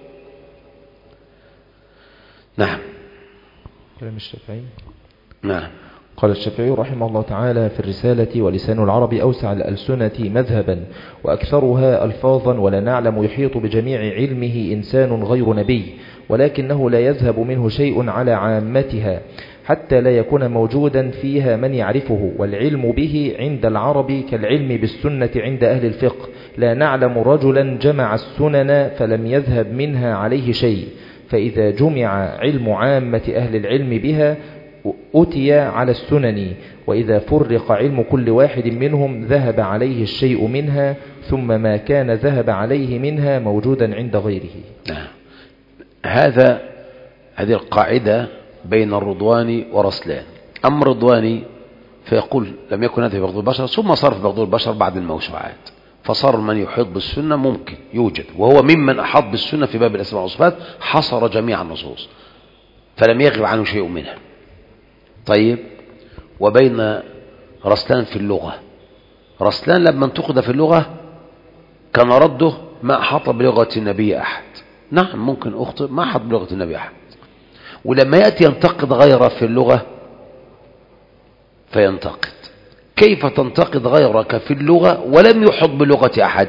A: نعم.
B: كلام الشافعي.
A: نعم.
B: قال الشافعي رحمه الله تعالى في الرسالة ولسان العرب أوسع الألسنة مذهبا وأكثرها ألفاظا، ولا نعلم يحيط بجميع علمه إنسان غير نبي، ولكنه لا يذهب منه شيء على عامتها حتى لا يكون موجودا فيها من يعرفه. والعلم به عند العرب كالعلم بالسنة عند أهل الفقه، لا نعلم رجلا جمع السنن فلم يذهب منها عليه شيء، فإذا جمع علم عامة أهل العلم بها أتي على السنن، وإذا فرق علم كل واحد منهم ذهب عليه الشيء منها، ثم ما كان ذهب عليه منها موجودا عند غيره.
A: نعم. هذا هذه القاعدة بين الرضواني ورسلان. أما الرضواني فيقول لم يكن هذا في بغض البشر، ثم صار في بغض البشر بعد الموسوعات، فصار من يحيط بالسنة ممكن يوجد، وهو ممن أحاط بالسنة في باب الأسماء والصفات، حصر جميع النصوص فلم يغب عنه شيء منها. طيب، وبين رسلان في اللغة، رسلان لما انتقد في اللغة كان رده ما أحاط بلغة النبي أحد. نعم ممكن أخطئ، ما أحاط بلغة النبي أحد. ولما يأتي ينتقد غيره في اللغة فينتقد، كيف تنتقد غيرك في اللغة ولم يحط بلغة أحد؟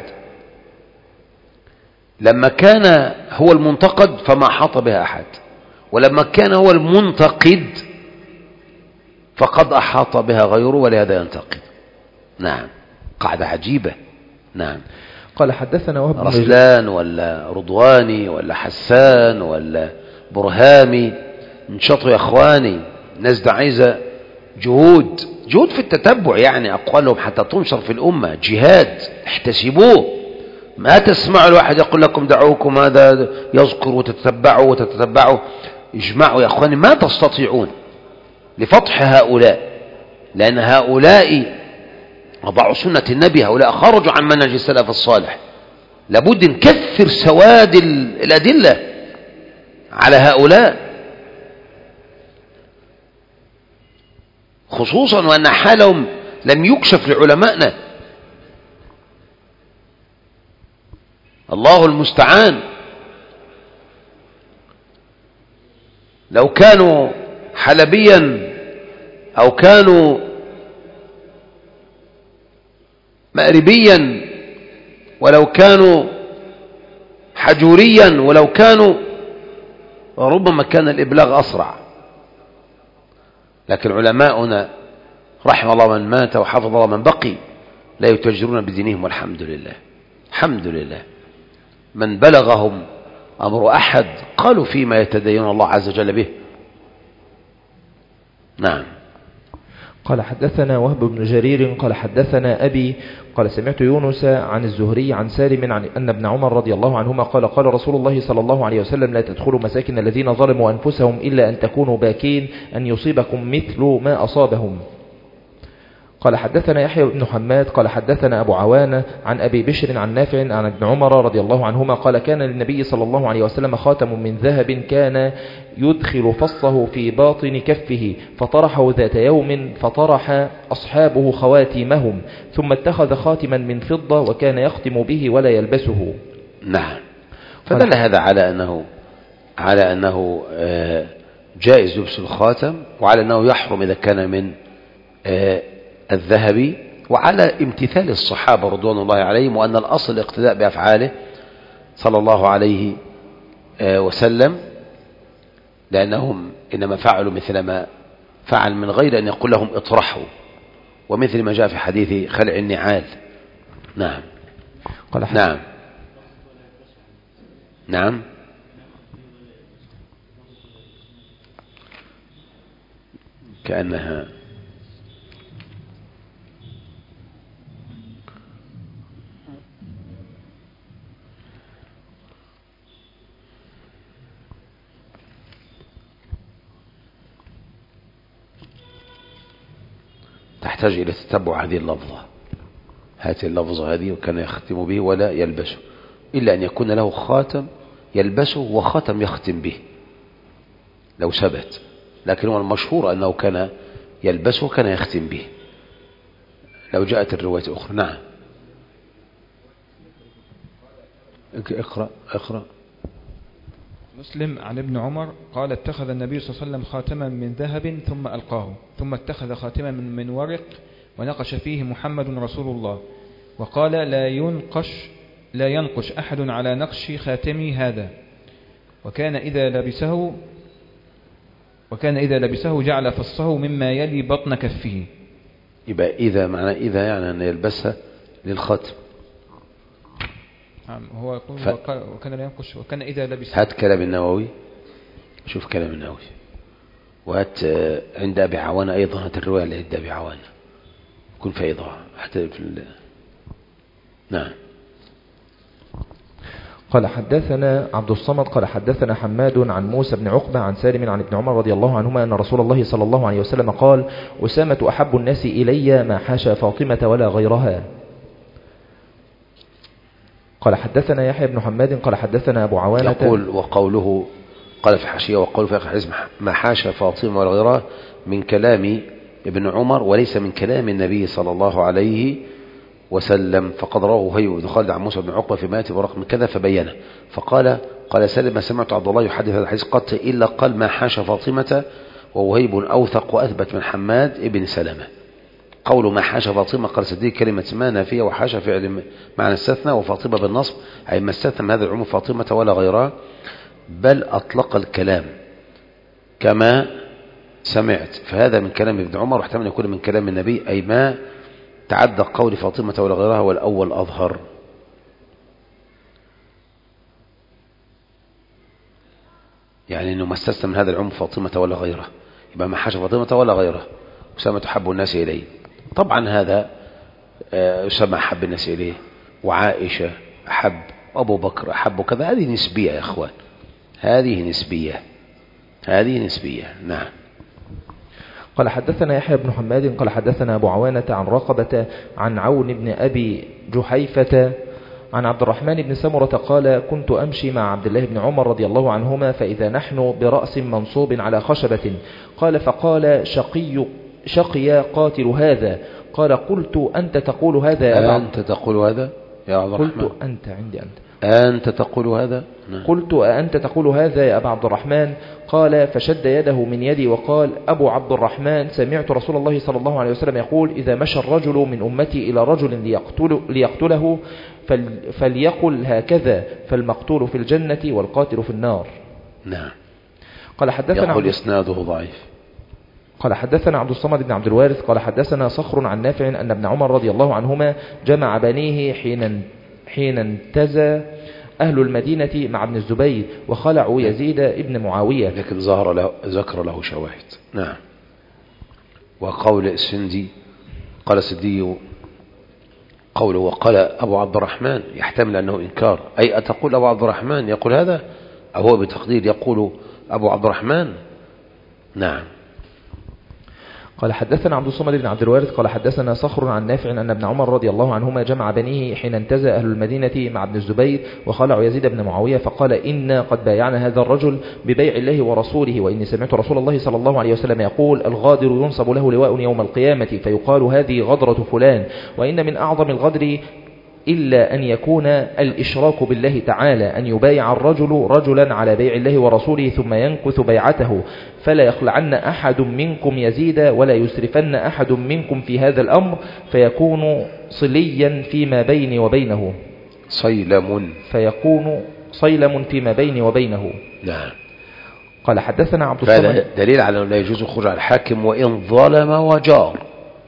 A: لما كان هو المنتقد فما حاط بها أحد، ولما كان هو المنتقد فقد أحاط بها غيره ولهذا ينتقد. نعم، قاعدة عجيبة. نعم.
B: قال حدثنا وهب بن
A: رسلان ولا رضواني ولا حسان ولا برهامي، انشطوا يا اخواني. الناس ده عايزة جهود جهود في التتبع، يعني أقوالهم حتى تنشر في الأمة، جهاد احتسبوه. ما تسمعوا الواحد يقول لكم دعوكم هذا يذكر وتتبعوا وتتبعوا. اجمعوا يا اخواني، ما تستطيعون لفتح هؤلاء، لأن هؤلاء وضعوا سنة النبي، هؤلاء خرجوا عن منهج السلف الصالح. لابد نكثر سواد الأدلة على هؤلاء، خصوصا وأن حالهم لم يكشف لعلمائنا. الله المستعان. لو كانوا حلبيا أو كانوا مأربيا ولو كانوا حجوريا ولو كانوا، ربما كان الإبلاغ أسرع. لكن علماؤنا رحم الله من مات وحفظ الله من بقي لا يتجرون بدينهم، والحمد لله. الحمد لله. من بلغهم أمر أحد قالوا فيما يتدين الله عز وجل به. نعم.
B: قال حدثنا وهب بن جرير قال حدثنا أبي قال سمعت يونس عن الزهري عن سالم عن أن ابن عمر رضي الله عنهما قال قال رسول الله صلى الله عليه وسلم لا تدخلوا مساكن الذين ظلموا أنفسهم إلا أن تكونوا باكين أن يصيبكم مثل ما أصابهم. قال حدثنا يحيى بن حماد قال حدثنا أبو عوانة عن أبي بشر عن نافع عن ابن عمر رضي الله عنهما قال كان للنبي صلى الله عليه وسلم خاتم من ذهب كان يدخل فصه في باطن كفه فطرحه ذات يوم فطرح أصحابه خواتيمهم ثم اتخذ خاتما من فضة وكان يختم به ولا يلبسه.
A: نعم. فدل هذا على أنه على أنه جائز لبس الخاتم، وعلى أنه يحرم إذا كان من الذهبي، وعلى امتثال الصحابة رضوان الله عليهم، وأن الأصل الاقتداء بأفعاله صلى الله عليه وسلم، لأنهم إنما فعلوا مثل ما فعل من غير أن يقول لهم اطرحوا، ومثل ما جاء في حديث خلع النعال. نعم.
B: قال
A: نعم. نعم. كأنها تحتاج إلى تتبع هذه اللفظة، هذه اللفظة هذه، وكان يختم به ولا يلبسه، إلا أن يكون له خاتم يلبسه وخاتم يختم به لو ثبت، لكن هو المشهور أنه كان يلبسه وكان يختم به لو جاءت الرواية أخرى. نعم. اقرأ اقرأ.
C: مسلم عن ابن عمر قال اتخذ النبي صلى الله عليه وسلم خاتما من ذهب ثم ألقاه، ثم اتخذ خاتما من, من ورق ونقش فيه محمد رسول الله، وقال لا ينقش لا ينقش أحد على نقش خاتمي هذا، وكان إذا لبسه وكان إذا لبسه جعل فصه مما يلي بطن كفه.
A: يبقى إذا معنى إذا يعني أن يلبسها للختم.
C: نعم. هو يقول ف... وكان لا ينقش وكان إذا لبسه.
A: هات كلام النووي، شوف كلام النووي، وهات عند أبي عوانة أيضا، هات الرواية اللي عند أبي عوانة يكون في إيضاح حتى في ال... نعم.
B: قال حدثنا عبد الصمد قال حدثنا حماد عن موسى بن عقبة عن سالم عن ابن عمر رضي الله عنهما أن رسول الله صلى الله عليه وسلم قال أسامة أحب الناس إلي ما حاشا فاطمة ولا غيرها. قال حدثنا يحيى بن حماد قال حدثنا أبو عوانة
A: يقول وقوله قال في حاشية وقوله في حديث ما حاشا فاطمة ولا غيرها من كلام ابن عمر وليس من كلام النبي صلى الله عليه وسلم، فقد رواه هي بن خالد عن موسى بن عقبة في مائة ورقم كذا فبينه، فقال قال سالم ما سمعت عبد الله يحدث هذا الحديث قط إلا قال ما حاشا فاطمة، ووهيب أوثق وأثبت من حماد ابن سلمة. قول ما حاشا فاطمة قال سديد كلمة ما نافية وحاشا فعل معنى استثناء وفاطمة بالنصب أي ما استثنى من هذا العموم فاطمة ولا غيرها، بل أطلق الكلام كما سمعت، فهذا من كلام ابن عمر واحتمل يكون من كلام النبي، أي ما تعدى قول فاطمة ولا غيرها والأول أظهر. يعني أنه ما استثنى من هذا العموم فاطمة ولا غيرها، يبقى ما حاشا فاطمة ولا غيرها أسامة تحب الناس إليه. طبعا هذا أسامة أحب الناس إليه وعائشة أحب وأبو بكر أحب وكذا، هذه نسبية يا أخوان، هذه نسبية، هذه نسبية. نعم.
B: قال حدثنا يحيى بن حماد قال حدثنا أبو عوانة عن رقبة عن عون بن أبي جحيفة عن عبد الرحمن بن سمرة قال كنت أمشي مع عبد الله بن عمر رضي الله عنهما فإذا نحن برأس منصوب على خشبة، قال فقال شقي شقي قاتل هذا، قال قلت أنت تقول هذا يا أبا
A: أنت تقول هذا يا عبد الرحمن،
B: قلت أنت عندي أنت
A: أنت تقول هذا،
B: قلت أنت تقول هذا يا أبا عبد الرحمن، قال فشد يده من يدي وقال أبو عبد الرحمن سمعت رسول الله صلى الله عليه وسلم يقول إذا مشى الرجل من أمتي إلى رجل ليقتل ليقتله فليقل هكذا فالمقتول في الجنة والقاتل في النار.
A: نعم.
B: قال حدثنا
A: يقول إسناده ضعيف.
B: قال حدثنا عبد الصمد بن عبد الوارث قال حدثنا صخر عن نافع أن ابن عمر رضي الله عنهما جمع بنيه حين حين انتزى أهل المدينة مع ابن الزبير وخلعوا يزيد ابن معاوية،
A: لكن ظهر له ذكر له شواهد. نعم. وقول السندي قال السدي قوله وقال أبو عبد الرحمن يحتمل أنه إنكار، أي أتقول أبو عبد الرحمن يقول هذا، أو هو بتقدير يقول أبو عبد الرحمن. نعم.
B: قال حدثنا عبد الصمد بن عبد الوارث قال حدثنا صخر عن نافع أن ابن عمر رضي الله عنهما جمع بنيه حين انتزى أهل المدينة مع ابن الزبير وخلعوا يزيد بن معاوية فقال إنا قد بايعنا هذا الرجل ببيع الله ورسوله، وإني سمعت رسول الله صلى الله عليه وسلم يقول الغادر ينصب له لواء يوم القيامة فيقال هذه غدرة فلان، وإن من أعظم الغدر إلا أن يكون الإشراك بالله تعالى، أن يبايع الرجل رجلا على بيع الله ورسوله ثم ينكث بيعته، فلا يخلعن أحد منكم يزيد ولا يسرفن أحد منكم في هذا الأمر فيكون صليا فيما بيني وبينه
A: صيلم
B: فيكون صيلم فيما بيني وبينه.
A: نعم.
B: قال حدثنا عبد الصمد.
A: هذا دليل على أنه لا يجوز الخروج على الحاكم وإن ظلم وجار،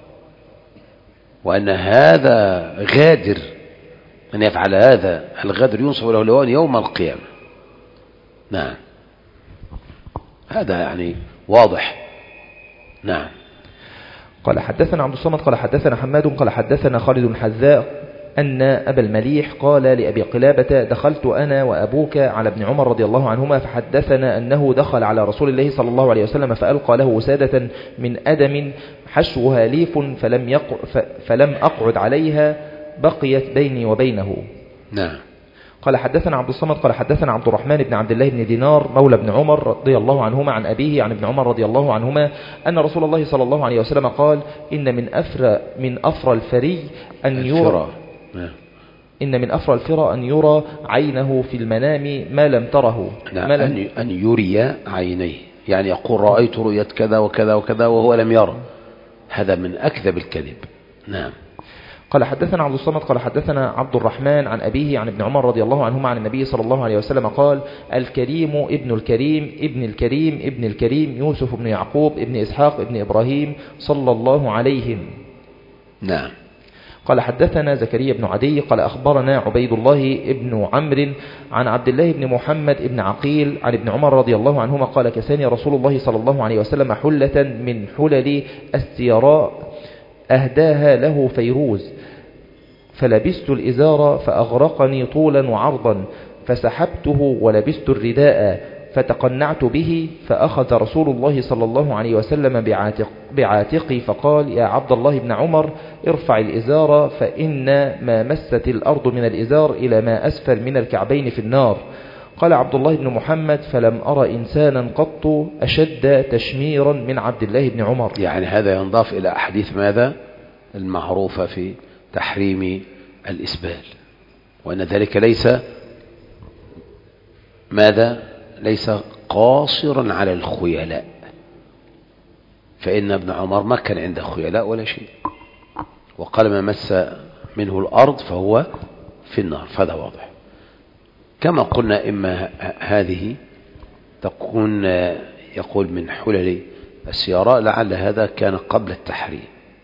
A: وأن هذا غادر، من يفعل هذا الغدر ينصب له لواء يوم القيامة. نعم. هذا يعني واضح. نعم.
B: قال حدثنا عبد الصمد قال حدثنا حماد قال حدثنا خالد الحذاء أن أبا المليح قال لأبي قلابة دخلت أنا وأبوك على ابن عمر رضي الله عنهما فحدثنا أنه دخل على رسول الله صلى الله عليه وسلم فألقى له وسادة من أدم حشوها ليف فلم, يق... فلم أقعد عليها بقيت بيني وبينه.
A: نعم.
B: قال حدثنا عبد الصمد قال حدثنا عبد الرحمن بن عبد الله بن دينار مولى ابن عمر رضي الله عنهما عن أبيه عن ابن عمر رضي الله عنهما أن رسول الله صلى الله عليه وسلم قال إن من أفرى من أفرى الفري أن يرى إن من أفرى الفرى أن يرى عينه في المنام ما لم تره.
A: نعم.
B: ما لم
A: أن يري عينيه، يعني يقول رأيت رؤية كذا وكذا وكذا وهو لم يرى، هذا من أكذب الكذب. نعم.
B: قال حدثنا عبد الصمد قال حدثنا عبد الرحمن عن أبيه عن ابن عمر رضي الله عنهما عن النبي صلى الله عليه وسلم قال الكريم ابن الكريم ابن الكريم ابن الكريم يوسف بن يعقوب ابن إسحاق ابن إبراهيم صلى الله عليهم.
A: نعم.
B: قال حدثنا زكريا بن عدي قال أخبرنا عبيد الله ابن عمرو عن عبد الله بن محمد ابن عقيل عن ابن عمر رضي الله عنهما قال كساني رسول الله صلى الله عليه وسلم حلة من حلل السيراء أهداها له فيروز فلبست الإزار فأغرقني طولا وعرضا فسحبته ولبست الرداء فتقنعت به فأخذ رسول الله صلى الله عليه وسلم بعاتق بعاتقي فقال يا عبد الله بن عمر ارفع الإزار فإن ما مست الأرض من الإزار إلى ما أسفل من الكعبين في النار. قال عبد الله بن محمد فلم أرى إنسانا قط أشد تشميرا من عبد الله بن عمر.
A: يعني هذا ينضاف إلى أحاديث ماذا المعروفة في تحريم الإسبال، وأن ذلك ليس ماذا ليس قاصرا على الخيلاء، فإن ابن عمر ما كان عنده خيلاء ولا شيء، وقال ما مس منه الأرض فهو في النار، فهذا واضح. كما قلنا إما هذه تكون يقول من حلل السيارة، لعل هذا كان قبل التحريم،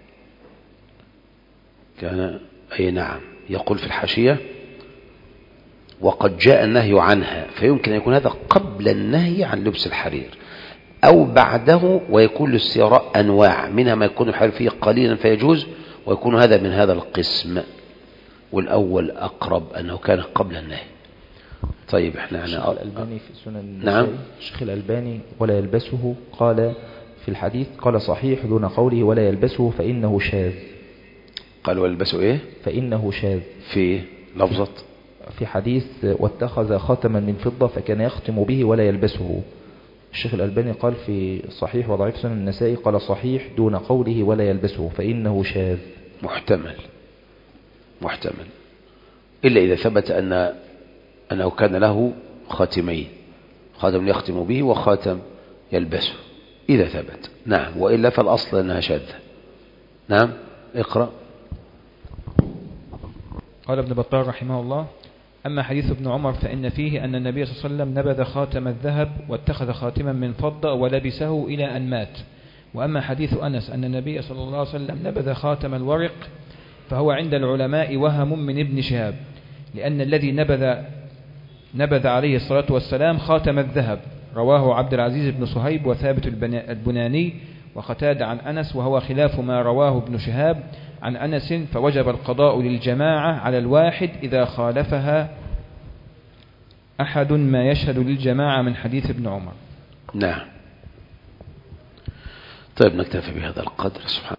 A: كان أي نعم. يقول في الحاشية وقد جاء النهي عنها، فيمكن أن يكون هذا قبل النهي عن لبس الحرير أو بعده، ويكون للسيارة أنواع، منها ما يكون الحرير فيه قليلا فيجوز، ويكون هذا من هذا القسم، والأول أقرب أنه كان قبل النهي. طيب احنا
B: الشيخ الألباني في سنن النسائي،
A: نعم.
B: الشيخ الألباني ولا يلبسه قال في الحديث، قال صحيح دون قوله ولا يلبسه فإنه شاذ.
A: قال ويلبسه ايه؟
B: فإنه شاذ
A: في لفظة
B: في حديث واتخذ خاتما من فضة فكان يختم به ولا يلبسه. الشيخ الألباني قال في صحيح وضعيف سنن النسائي قال صحيح دون قوله ولا يلبسه فإنه شاذ.
A: محتمل محتمل إلا إذا ثبت أن أنه كان له خاتمين، خاتم يختم به وخاتم يلبسه، إذا ثبت. نعم، وإلا فالأصل أنها شاذة. نعم، اقرأ.
C: قال ابن بطال رحمه الله: أما حديث ابن عمر فإن فيه أن النبي صلى الله عليه وسلم نبذ خاتم الذهب واتخذ خاتما من فضة ولبسه إلى أن مات. وأما حديث أنس أن النبي صلى الله عليه وسلم نبذ خاتم الورق فهو عند العلماء وهم من ابن شهاب، لأن الذي نبذ نبذ عليه الصلاة والسلام خاتم الذهب، رواه عبد العزيز بن صهيب وثابت البناني وقتاد عن أنس، وهو خلاف ما رواه ابن شهاب عن أنس، فوجب القضاء للجماعة على الواحد إذا خالفها أحد ما يشهد للجماعة من حديث ابن عمر.
A: نعم. طيب نكتفي بهذا القدر. سبحان